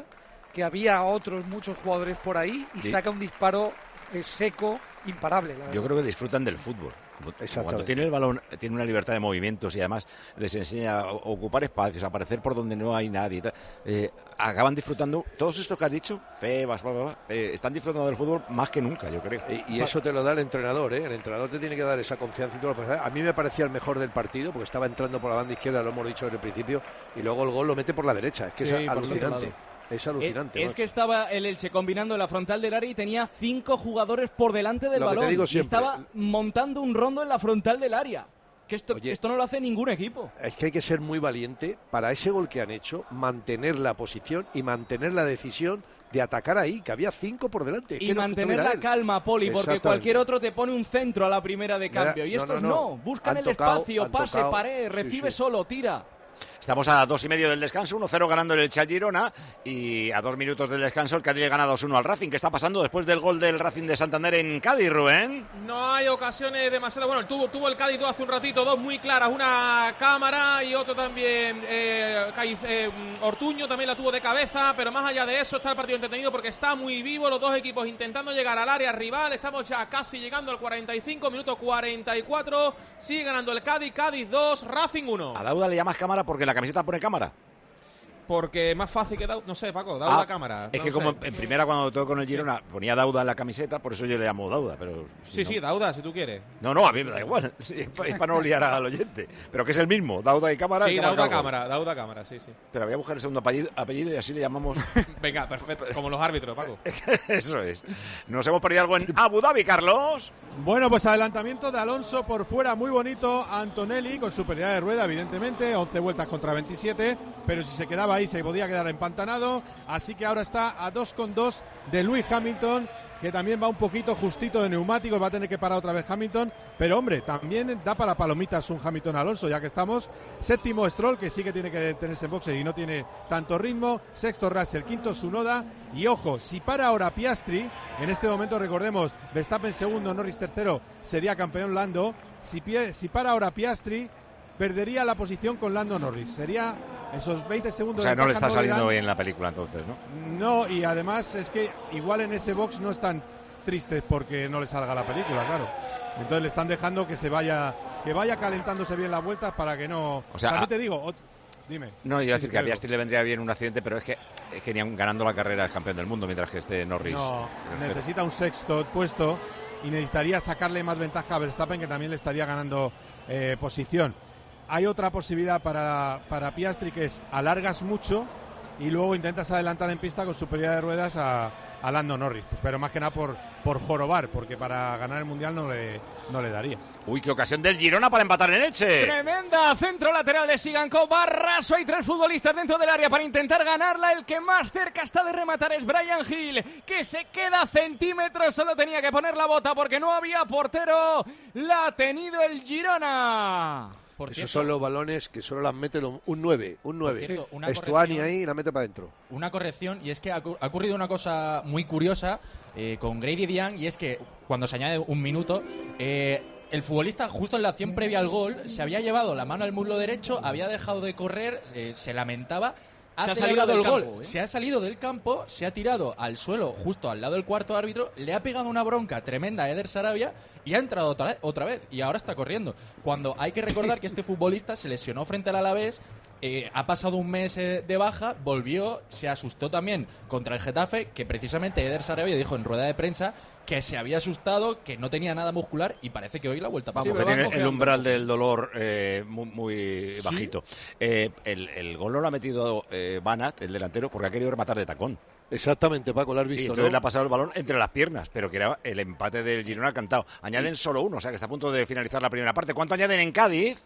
que había otros muchos jugadores por ahí y sí. saca un disparo eh, seco, imparable. La Yo creo que disfrutan del fútbol. Cuando tiene el balón, tiene una libertad de movimientos y además les enseña a ocupar espacios, a aparecer por donde no hay nadie. Eh, acaban disfrutando, todos estos que has dicho, Febas, bla, bla, bla, eh, están disfrutando del fútbol más que nunca, yo creo. Y, y eso te lo da el entrenador, ¿eh? El entrenador te tiene que dar esa confianza y todo. A mí me parecía el mejor del partido porque estaba entrando por la banda izquierda, lo hemos dicho desde el principio, y luego el gol lo mete por la derecha. Es que sí, es alucinante. Es alucinante. Es, es que estaba el Elche combinando en la frontal del área y tenía cinco jugadores por delante del lo balón. Que te digo y estaba montando un rondo en la frontal del área. Que esto, Oye, esto no lo hace ningún equipo. Es que hay que ser muy valiente para ese gol que han hecho, mantener la posición y mantener la decisión de atacar ahí, que había cinco por delante. Y mantener la calma, Poli, porque cualquier otro te pone un centro a la primera de cambio. Y estos no, no, no. no. buscan han el tocado, espacio, pase, tocado. pared, recibe sí, sí. solo, tira. Estamos a dos y medio del descanso, uno cero ganando el Elche al Girona y a dos minutos del descanso el Cádiz gana dos uno al Racing. ¿Qué está pasando después del gol del Racing de Santander en Cádiz, Rubén? No hay ocasiones demasiadas. Bueno, tuvo, tuvo el Cádiz dos hace un ratito, dos muy claras, una Cámara y otro también eh, Caiz, eh, Ortuño también la tuvo de cabeza, pero más allá de eso está el partido entretenido porque está muy vivo, los dos equipos intentando llegar al área rival. Estamos ya casi llegando al cuarenta y cinco, minuto cuarenta y cuatro, sigue ganando el Cádiz, Cádiz dos, Racing uno. A Dauda le llamas Cámara porque la camiseta pone Cámara. Porque es más fácil que Dauda, no sé, Paco, Dauda ah, Cámara. Es no que como sé. en primera cuando todo con el Girona sí. ponía Dauda en la camiseta, por eso yo le llamo Dauda, pero... Si sí, no... sí, Dauda, si tú quieres. No, no, a mí me da igual, sí, es para no liar al oyente. Pero que es el mismo, Dauda y Cámara. Sí, Dauda Cámara, Dauda Cámara, sí, sí. Te la voy a buscar el segundo apellido, apellido y así le llamamos... Venga, perfecto, como los árbitros, Paco. Eso es. Nos hemos perdido algo en Abu Dhabi, Carlos. Bueno, pues adelantamiento de Alonso por fuera, muy bonito. Antonelli con superioridad de rueda, evidentemente, once vueltas contra veintisiete, pero si se quedaba ahí se podía quedar empantanado, así que ahora está a dos con dos de Lewis Hamilton, que también va un poquito justito de neumáticos, va a tener que parar otra vez Hamilton, pero hombre, también da para palomitas un Hamilton Alonso, ya que estamos. Séptimo Stroll, que sí que tiene que detenerse en boxe y no tiene tanto ritmo. Sexto Russell, quinto Tsunoda, y ojo, si para ahora Piastri, en este momento recordemos, Verstappen segundo, Norris tercero, sería campeón Lando. Si, pie, si para ahora Piastri, perdería la posición con Lando Norris, sería esos veinte segundos. O sea, de no le está no saliendo le bien la película entonces, ¿no? No, y además es que igual en ese box no están tristes porque no le salga la película, claro. Entonces le están dejando que se vaya, que vaya calentándose bien las vueltas para que no... O sea, también te digo, ot... dime. No, iba a decir que a Piastri le vendría bien un accidente, pero es que, es que ni aun ganando la carrera es campeón del mundo mientras que esté Norris. No, necesita un sexto puesto y necesitaría sacarle más ventaja a Verstappen, que también le estaría ganando eh, posición. Hay otra posibilidad para, para Piastri, que es alargas mucho y luego intentas adelantar en pista con superioridad de ruedas a, a Lando Norris, pues, pero más que nada por, por jorobar, porque para ganar el Mundial no le, no le daría. Uy, qué ocasión del Girona para empatar en Elche. Tremenda, centro lateral de Sigankov, Barraso, hay tres futbolistas dentro del área para intentar ganarla. El que más cerca está de rematar es Bryan Gil, que se queda a centímetros, solo tenía que poner la bota porque no había portero. La ha tenido el Girona. Por Esos cierto, son los balones que solo las mete un nueve, un nueve. Cierto, Estuani ahí la mete para adentro. Una corrección, y es que ha ocurrido una cosa muy curiosa eh, con Grady Dieng, y es que cuando se añade un minuto, eh, el futbolista justo en la acción previa al gol se había llevado la mano al muslo derecho, había dejado de correr, eh, se lamentaba. Se ha salido del gol, campo, ¿eh? Se ha salido del campo, se ha tirado al suelo justo al lado del cuarto árbitro, le ha pegado una bronca tremenda a Eder Sarabia y ha entrado otra, otra vez y ahora está corriendo. Cuando hay que recordar que este futbolista se lesionó frente al Alavés, eh, ha pasado un mes eh, de baja, volvió, se asustó también contra el Getafe, que precisamente Eder Sarabia dijo en rueda de prensa que se había asustado, que no tenía nada muscular y parece que hoy la vuelta a pasar. Sí, tiene el umbral del dolor eh, muy, muy ¿Sí? bajito. Eh, el, el gol no lo ha metido eh, Banat, el delantero, porque ha querido rematar de tacón. Exactamente, Paco, lo has visto, y entonces ¿no? le ha pasado el balón entre las piernas, pero que era el empate del Girona cantado. Añaden sí. solo uno, o sea que está a punto de finalizar la primera parte. ¿Cuánto añaden en Cádiz?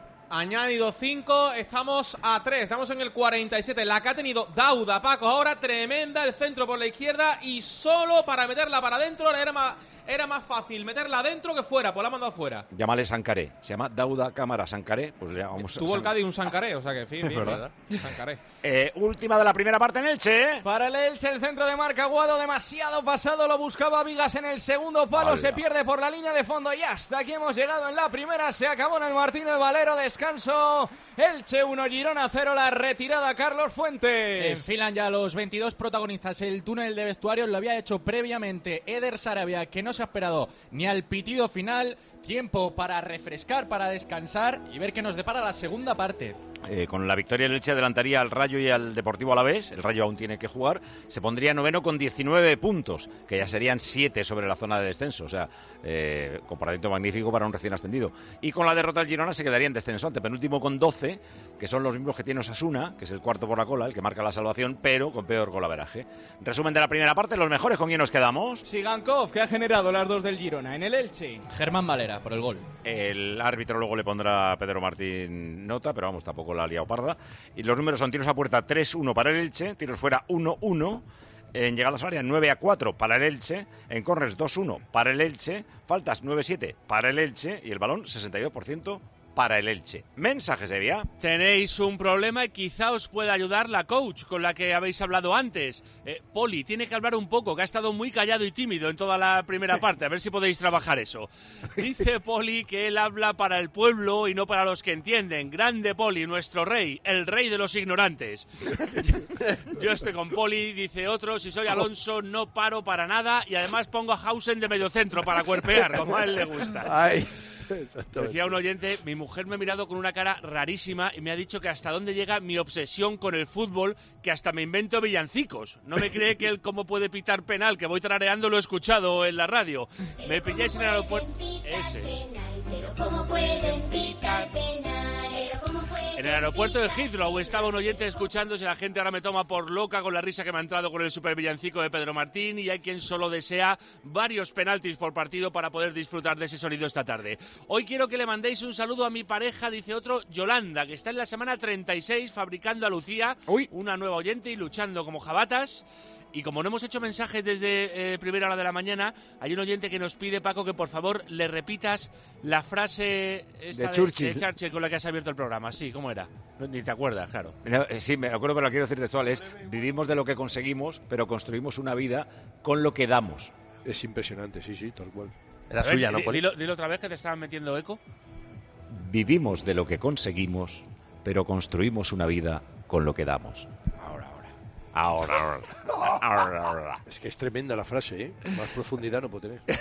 Añadido cinco, estamos a tres, estamos en el cuarenta y siete. La que ha tenido Dauda, Paco, ahora tremenda, el centro por la izquierda y solo para meterla para adentro. Era más, era más fácil meterla adentro que fuera, pues la ha mandado fuera. Llámale Sancaré, se llama Dauda Cámara Sancaré, pues le llamamos. Tuvo el Cádiz un Sancaré, o sea que, en fin, bien, ¿verdad? Sancaré. Eh, última de la primera parte en Elche. Para el Elche, el centro de marca Aguado, demasiado pasado, lo buscaba Vigas en el segundo palo, Vale. se pierde por la línea de fondo y hasta aquí hemos llegado en la primera, se acabó en el Martínez Valero, descanso, Elche uno, Girona cero, la retirada Carlos Fuentes. Enfilan ya los veintidós protagonistas, el túnel de vestuarios lo había hecho previamente Eder Sarabia, que no se ha esperado ni al pitido final, tiempo para refrescar, para descansar y ver qué nos depara la segunda parte. Eh, con la victoria el Elche adelantaría al Rayo y al Deportivo Alavés. El Rayo aún tiene que jugar. Se pondría noveno con diecinueve puntos, que ya serían siete sobre la zona de descenso. O sea, eh, comportamiento magnífico para un recién ascendido. Y con la derrota del Girona se quedaría en descenso. Antepenúltimo con doce, que son los mismos que tiene Osasuna, que es el cuarto por la cola, el que marca la salvación, pero con peor golaveraje. Resumen de la primera parte, los mejores, ¿con quién nos quedamos? Sigankov, que ha generado las dos del Girona en el Elche. Germán Valera, por el gol. El árbitro luego le pondrá a Pedro Martín nota, pero vamos, tampoco la ha liado parda. Y los números son tiros a puerta tres uno para el Elche, tiros fuera uno uno, en llegadas al área nueve a cuatro para el Elche, en corners dos uno para el Elche, faltas nueve siete para el Elche y el balón sesenta y dos por ciento para el Elche. Mensajes, Evia. Tenéis un problema y quizá os pueda ayudar la coach con la que habéis hablado antes. Eh, Poli tiene que hablar un poco, que ha estado muy callado y tímido en toda la primera parte. A ver si podéis trabajar eso. Dice Poli que él habla para el pueblo y no para los que entienden. Grande Poli, nuestro rey, el rey de los ignorantes. Yo estoy con Poli, dice otro, si soy Alonso no paro para nada y además pongo a Hausen de mediocentro para cuerpear, como a él le gusta. Ay. Decía un oyente, mi mujer me ha mirado con una cara rarísima y me ha dicho que hasta dónde llega mi obsesión con el fútbol, que hasta me invento villancicos. No me cree que él cómo puede pitar penal, que voy tarareando, lo he escuchado en la radio. Me pilláis en el aeropuerto... Ese. ¿Cómo pueden pitar penal? En el aeropuerto de Heathrow estaba un oyente escuchándose, la gente ahora me toma por loca con la risa que me ha entrado con el super villancico de Pedro Martín y hay quien solo desea varios penaltis por partido para poder disfrutar de ese sonido esta tarde. Hoy quiero que le mandéis un saludo a mi pareja, dice otro, Yolanda, que está en la semana treinta y seis fabricando a Lucía, Uy. una nueva oyente y luchando como jabatas. Y como no hemos hecho mensajes desde eh, primera hora de la mañana, hay un oyente que nos pide, Paco, que por favor le repitas la frase esta de, de, Churchill. de Churchill con la que has abierto el programa. Sí, ¿cómo era? No, ni te acuerdas, claro. No, eh, sí, me acuerdo, pero la quiero decir textual. Es, vivimos de lo que conseguimos, pero construimos una vida con lo que damos. Es impresionante, sí, sí, tal cual. Era ver, suya, ¿no? Dilo, dilo otra vez, que te estaban metiendo eco. Vivimos de lo que conseguimos, pero construimos una vida con lo que damos. Ahora, ahora. Ahora, ahora, ahora, ahora. Es que es tremenda la frase, ¿eh? Más profundidad no puede tener.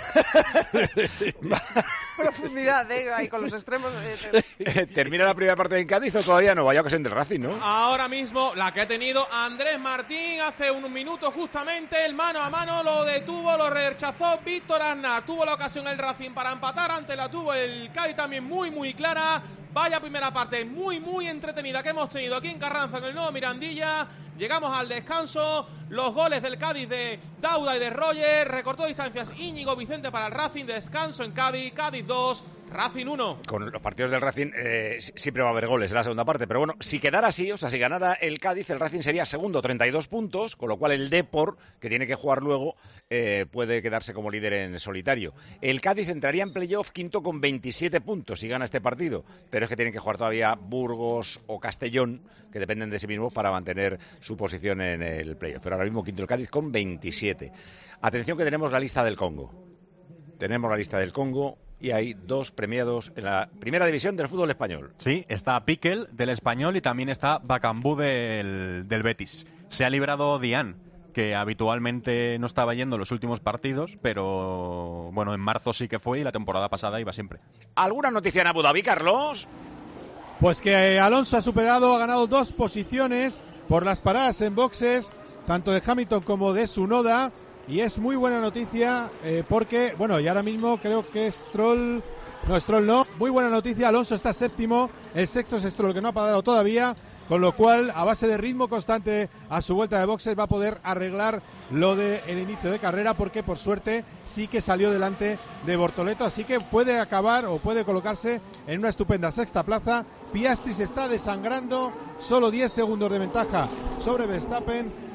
Profundidad, ¿eh? Ahí con los extremos. Eh, ¿Termina la primera parte en Cádiz o todavía no? Vaya ocasión del Racing, ¿no? Ahora mismo la que ha tenido Andrés Martín hace un minuto justamente, el mano a mano lo detuvo, lo rechazó Víctor Aznar. Tuvo la ocasión el Racing para empatar, antes la tuvo el Cádiz también muy, muy clara. Vaya primera parte muy, muy entretenida que hemos tenido aquí en Carranza con el nuevo Mirandilla. Llegamos al descanso. Los goles del Cádiz de Dauda y de Roger. Recortó distancias Íñigo Vicente para el Racing. Descanso en Cádiz. Cádiz dos, Racing uno. Con los partidos del Racing eh, siempre va a haber goles en la segunda parte. Pero bueno, si quedara así, o sea, si ganara el Cádiz, el Racing sería segundo, treinta y dos puntos. Con lo cual el Depor, que tiene que jugar luego, eh, puede quedarse como líder en solitario. El Cádiz entraría en playoff quinto con veintisiete puntos si gana este partido. Pero es que tienen que jugar todavía Burgos o Castellón, que dependen de sí mismos para mantener su posición en el playoff. Pero ahora mismo quinto el Cádiz con veintisiete. Atención que tenemos la lista del Congo. Tenemos la lista del Congo y hay dos premiados en la primera división del fútbol español. Sí, está Piquel del Español y también está Bacambú del, del Betis. Se ha librado Dian, que habitualmente no estaba yendo en los últimos partidos, pero bueno, en marzo sí que fue y la temporada pasada iba siempre. ¿Alguna noticia en Abu Dhabi, Carlos? Pues que Alonso ha superado, ha ganado dos posiciones por las paradas en boxes, tanto de Hamilton como de Tsunoda. Y es muy buena noticia eh, porque, bueno, y ahora mismo creo que Stroll, no, Stroll no, muy buena noticia, Alonso está séptimo, el sexto es Stroll que no ha parado todavía, con lo cual a base de ritmo constante a su vuelta de boxes va a poder arreglar lo del inicio de carrera porque por suerte sí que salió delante de Bortoleto, así que puede acabar o puede colocarse en una estupenda sexta plaza. Piastri se está desangrando, solo diez segundos de ventaja sobre Verstappen.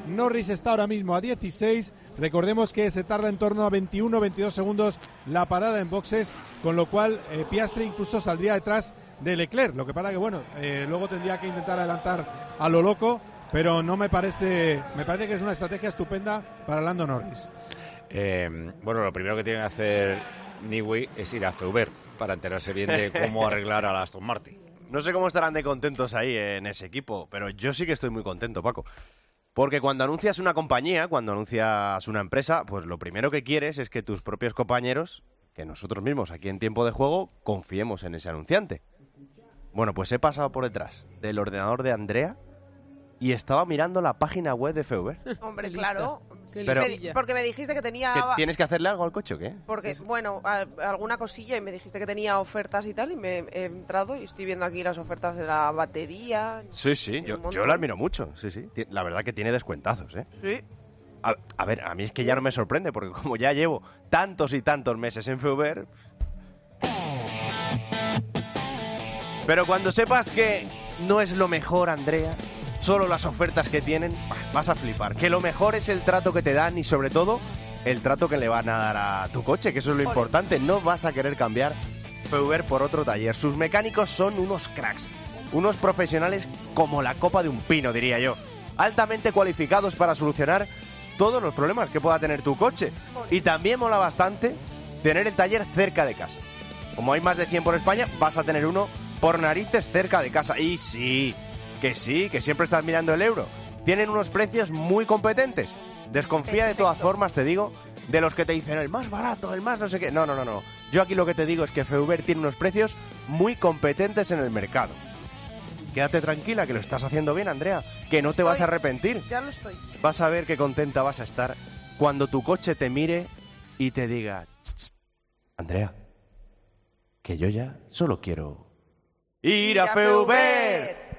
Norris está ahora mismo a dieciséis. Recordemos que se tarda en torno a veintiuno veintidós segundos la parada en boxes, con lo cual eh, Piastri incluso saldría detrás de Leclerc. Lo que pasa que, bueno, eh, luego tendría que intentar adelantar a lo loco, pero no me parece, me parece que es una estrategia estupenda para Lando Norris. Eh, bueno, lo primero que tiene que hacer Newey es ir a Feuber para enterarse bien de cómo arreglar a la Aston Martin. No sé cómo estarán de contentos ahí en ese equipo, pero yo sí que estoy muy contento, Paco. Porque cuando anuncias una compañía, cuando anuncias una empresa, pues lo primero que quieres es que tus propios compañeros, que nosotros mismos aquí en Tiempo de Juego, confiemos en ese anunciante. Bueno, pues he pasado por detrás del ordenador de Andrea y estaba mirando la página web de Feuber. Hombre, claro. Pero, me, porque me dijiste que tenía... ¿que ¿Tienes que hacerle algo al coche o qué? Porque, bueno, a, alguna cosilla, y me dijiste que tenía ofertas y tal, y me he entrado y estoy viendo aquí las ofertas de la batería. Sí, sí, yo, yo las miro mucho, sí, sí. La verdad que tiene descuentazos, ¿eh? Sí. A, a ver, a mí es que ya no me sorprende, porque como ya llevo tantos y tantos meses en Feuber... Pero cuando sepas que no es lo mejor, Andrea, solo las ofertas que tienen, vas a flipar. Que lo mejor es el trato que te dan y sobre todo el trato que le van a dar a tu coche, que eso es lo importante. No vas a querer cambiar Feuber por otro taller. Sus mecánicos son unos cracks, unos profesionales como la copa de un pino, diría yo. Altamente cualificados para solucionar todos los problemas que pueda tener tu coche. Y también mola bastante tener el taller cerca de casa. Como hay más de cien por España, vas a tener uno por narices cerca de casa. Y sí, que sí, que siempre estás mirando el euro. Tienen unos precios muy competentes. Desconfía Perfecto. de todas formas, te digo, de los que te dicen el más barato, el más no sé qué. No, no, no, no. Yo aquí lo que te digo es que Feuber tiene unos precios muy competentes en el mercado. Quédate tranquila, que lo estás haciendo bien, Andrea, que no te vas a arrepentir. Ya lo estoy. Vas a ver qué contenta vas a estar cuando tu coche te mire y te diga: Andrea, que yo ya solo quiero ir a Feuber.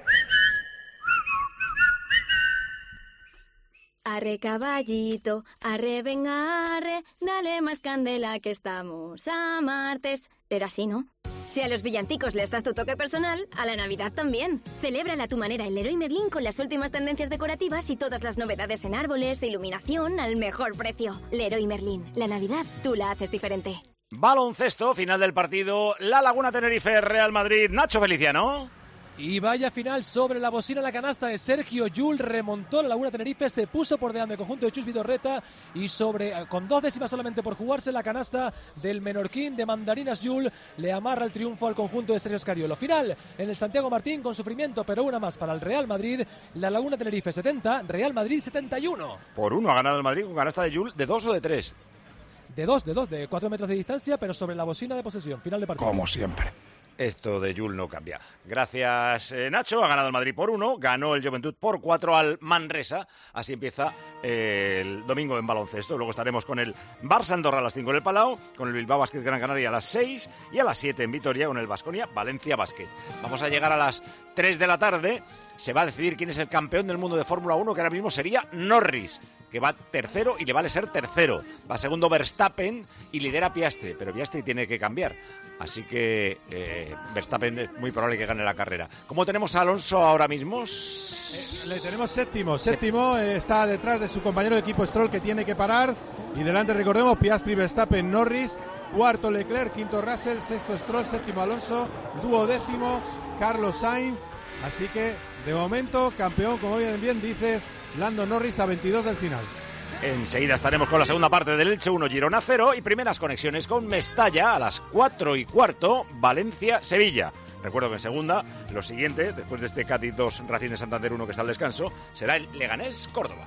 Arre caballito, arre venga, arre, dale más candela que estamos a martes. Pero así no. Si a los villancicos les das tu toque personal, a la Navidad también. Celébrala a tu manera en Leroy Merlin con las últimas tendencias decorativas y todas las novedades en árboles e iluminación al mejor precio. Leroy Merlin, la Navidad tú la haces diferente. Baloncesto, final del partido, La Laguna Tenerife, Real Madrid. Nacho Feliciano. Y vaya final sobre la bocina, la canasta de Sergio Llull, remontó la Laguna Tenerife, se puso por delante el conjunto de Chus Vidorreta y sobre, con dos décimas solamente por jugarse, la canasta del menorquín de Mandarinas Llull le amarra el triunfo al conjunto de Sergio Escariolo. Final en el Santiago Martín con sufrimiento, pero una más para el Real Madrid. La Laguna Tenerife setenta, Real Madrid setenta y uno. Por uno ha ganado el Madrid con canasta de Llull, ¿de dos o de tres? De dos, de dos, de cuatro metros de distancia, pero sobre la bocina de posesión. Final de partido. Como siempre. Esto de Llull no cambia. Gracias, eh, Nacho. Ha ganado el Madrid por uno, ganó el Juventud por cuatro al Manresa. Así empieza eh, el domingo en baloncesto. Luego estaremos con el Barça Andorra a las cinco en el Palau, con el Bilbao Basket Gran Canaria a las seis y a las siete en Vitoria con el Baskonia Valencia Basket. Vamos a llegar a las tres de la tarde. Se va a decidir quién es el campeón del mundo de Fórmula uno, que ahora mismo sería Norris, que va tercero y le vale ser tercero. Va segundo Verstappen y lidera Piastri, pero Piastri tiene que cambiar. Así que eh, Verstappen es muy probable que gane la carrera. ¿Cómo tenemos a Alonso ahora mismo? Eh, le tenemos séptimo. Séptimo eh, está detrás de su compañero de equipo Stroll, que tiene que parar. Y delante, recordemos, Piastri, Verstappen, Norris. Cuarto Leclerc, quinto Russell, sexto Stroll, séptimo Alonso, duodécimo Carlos Sainz. Así que, de momento, campeón, como bien, bien dices, Lando Norris a veintidós del final. Enseguida estaremos con la segunda parte del Elche uno, Girona cero y primeras conexiones con Mestalla a las cuatro y cuarto, Valencia-Sevilla. Recuerdo que en segunda, lo siguiente, después de este Cádiz dos, Racing de Santander uno que está al descanso, será el Leganés-Córdoba.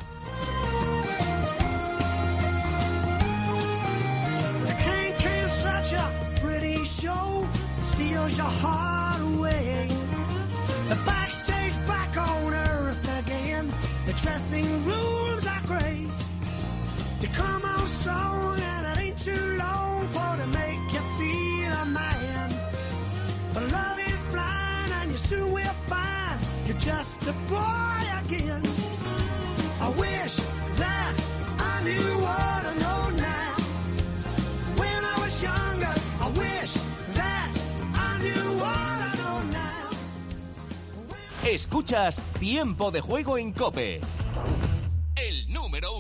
The backstage back on earth again. The dressing rooms are great. To come on strong and it ain't too long for to make you feel a man. But love is blind and you soon will find you're just a boy again. I wish that I knew what I know now. When I was younger, I wish that I knew what I know now. Escuchas Tiempo de Juego en COPE. El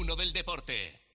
uno del deporte.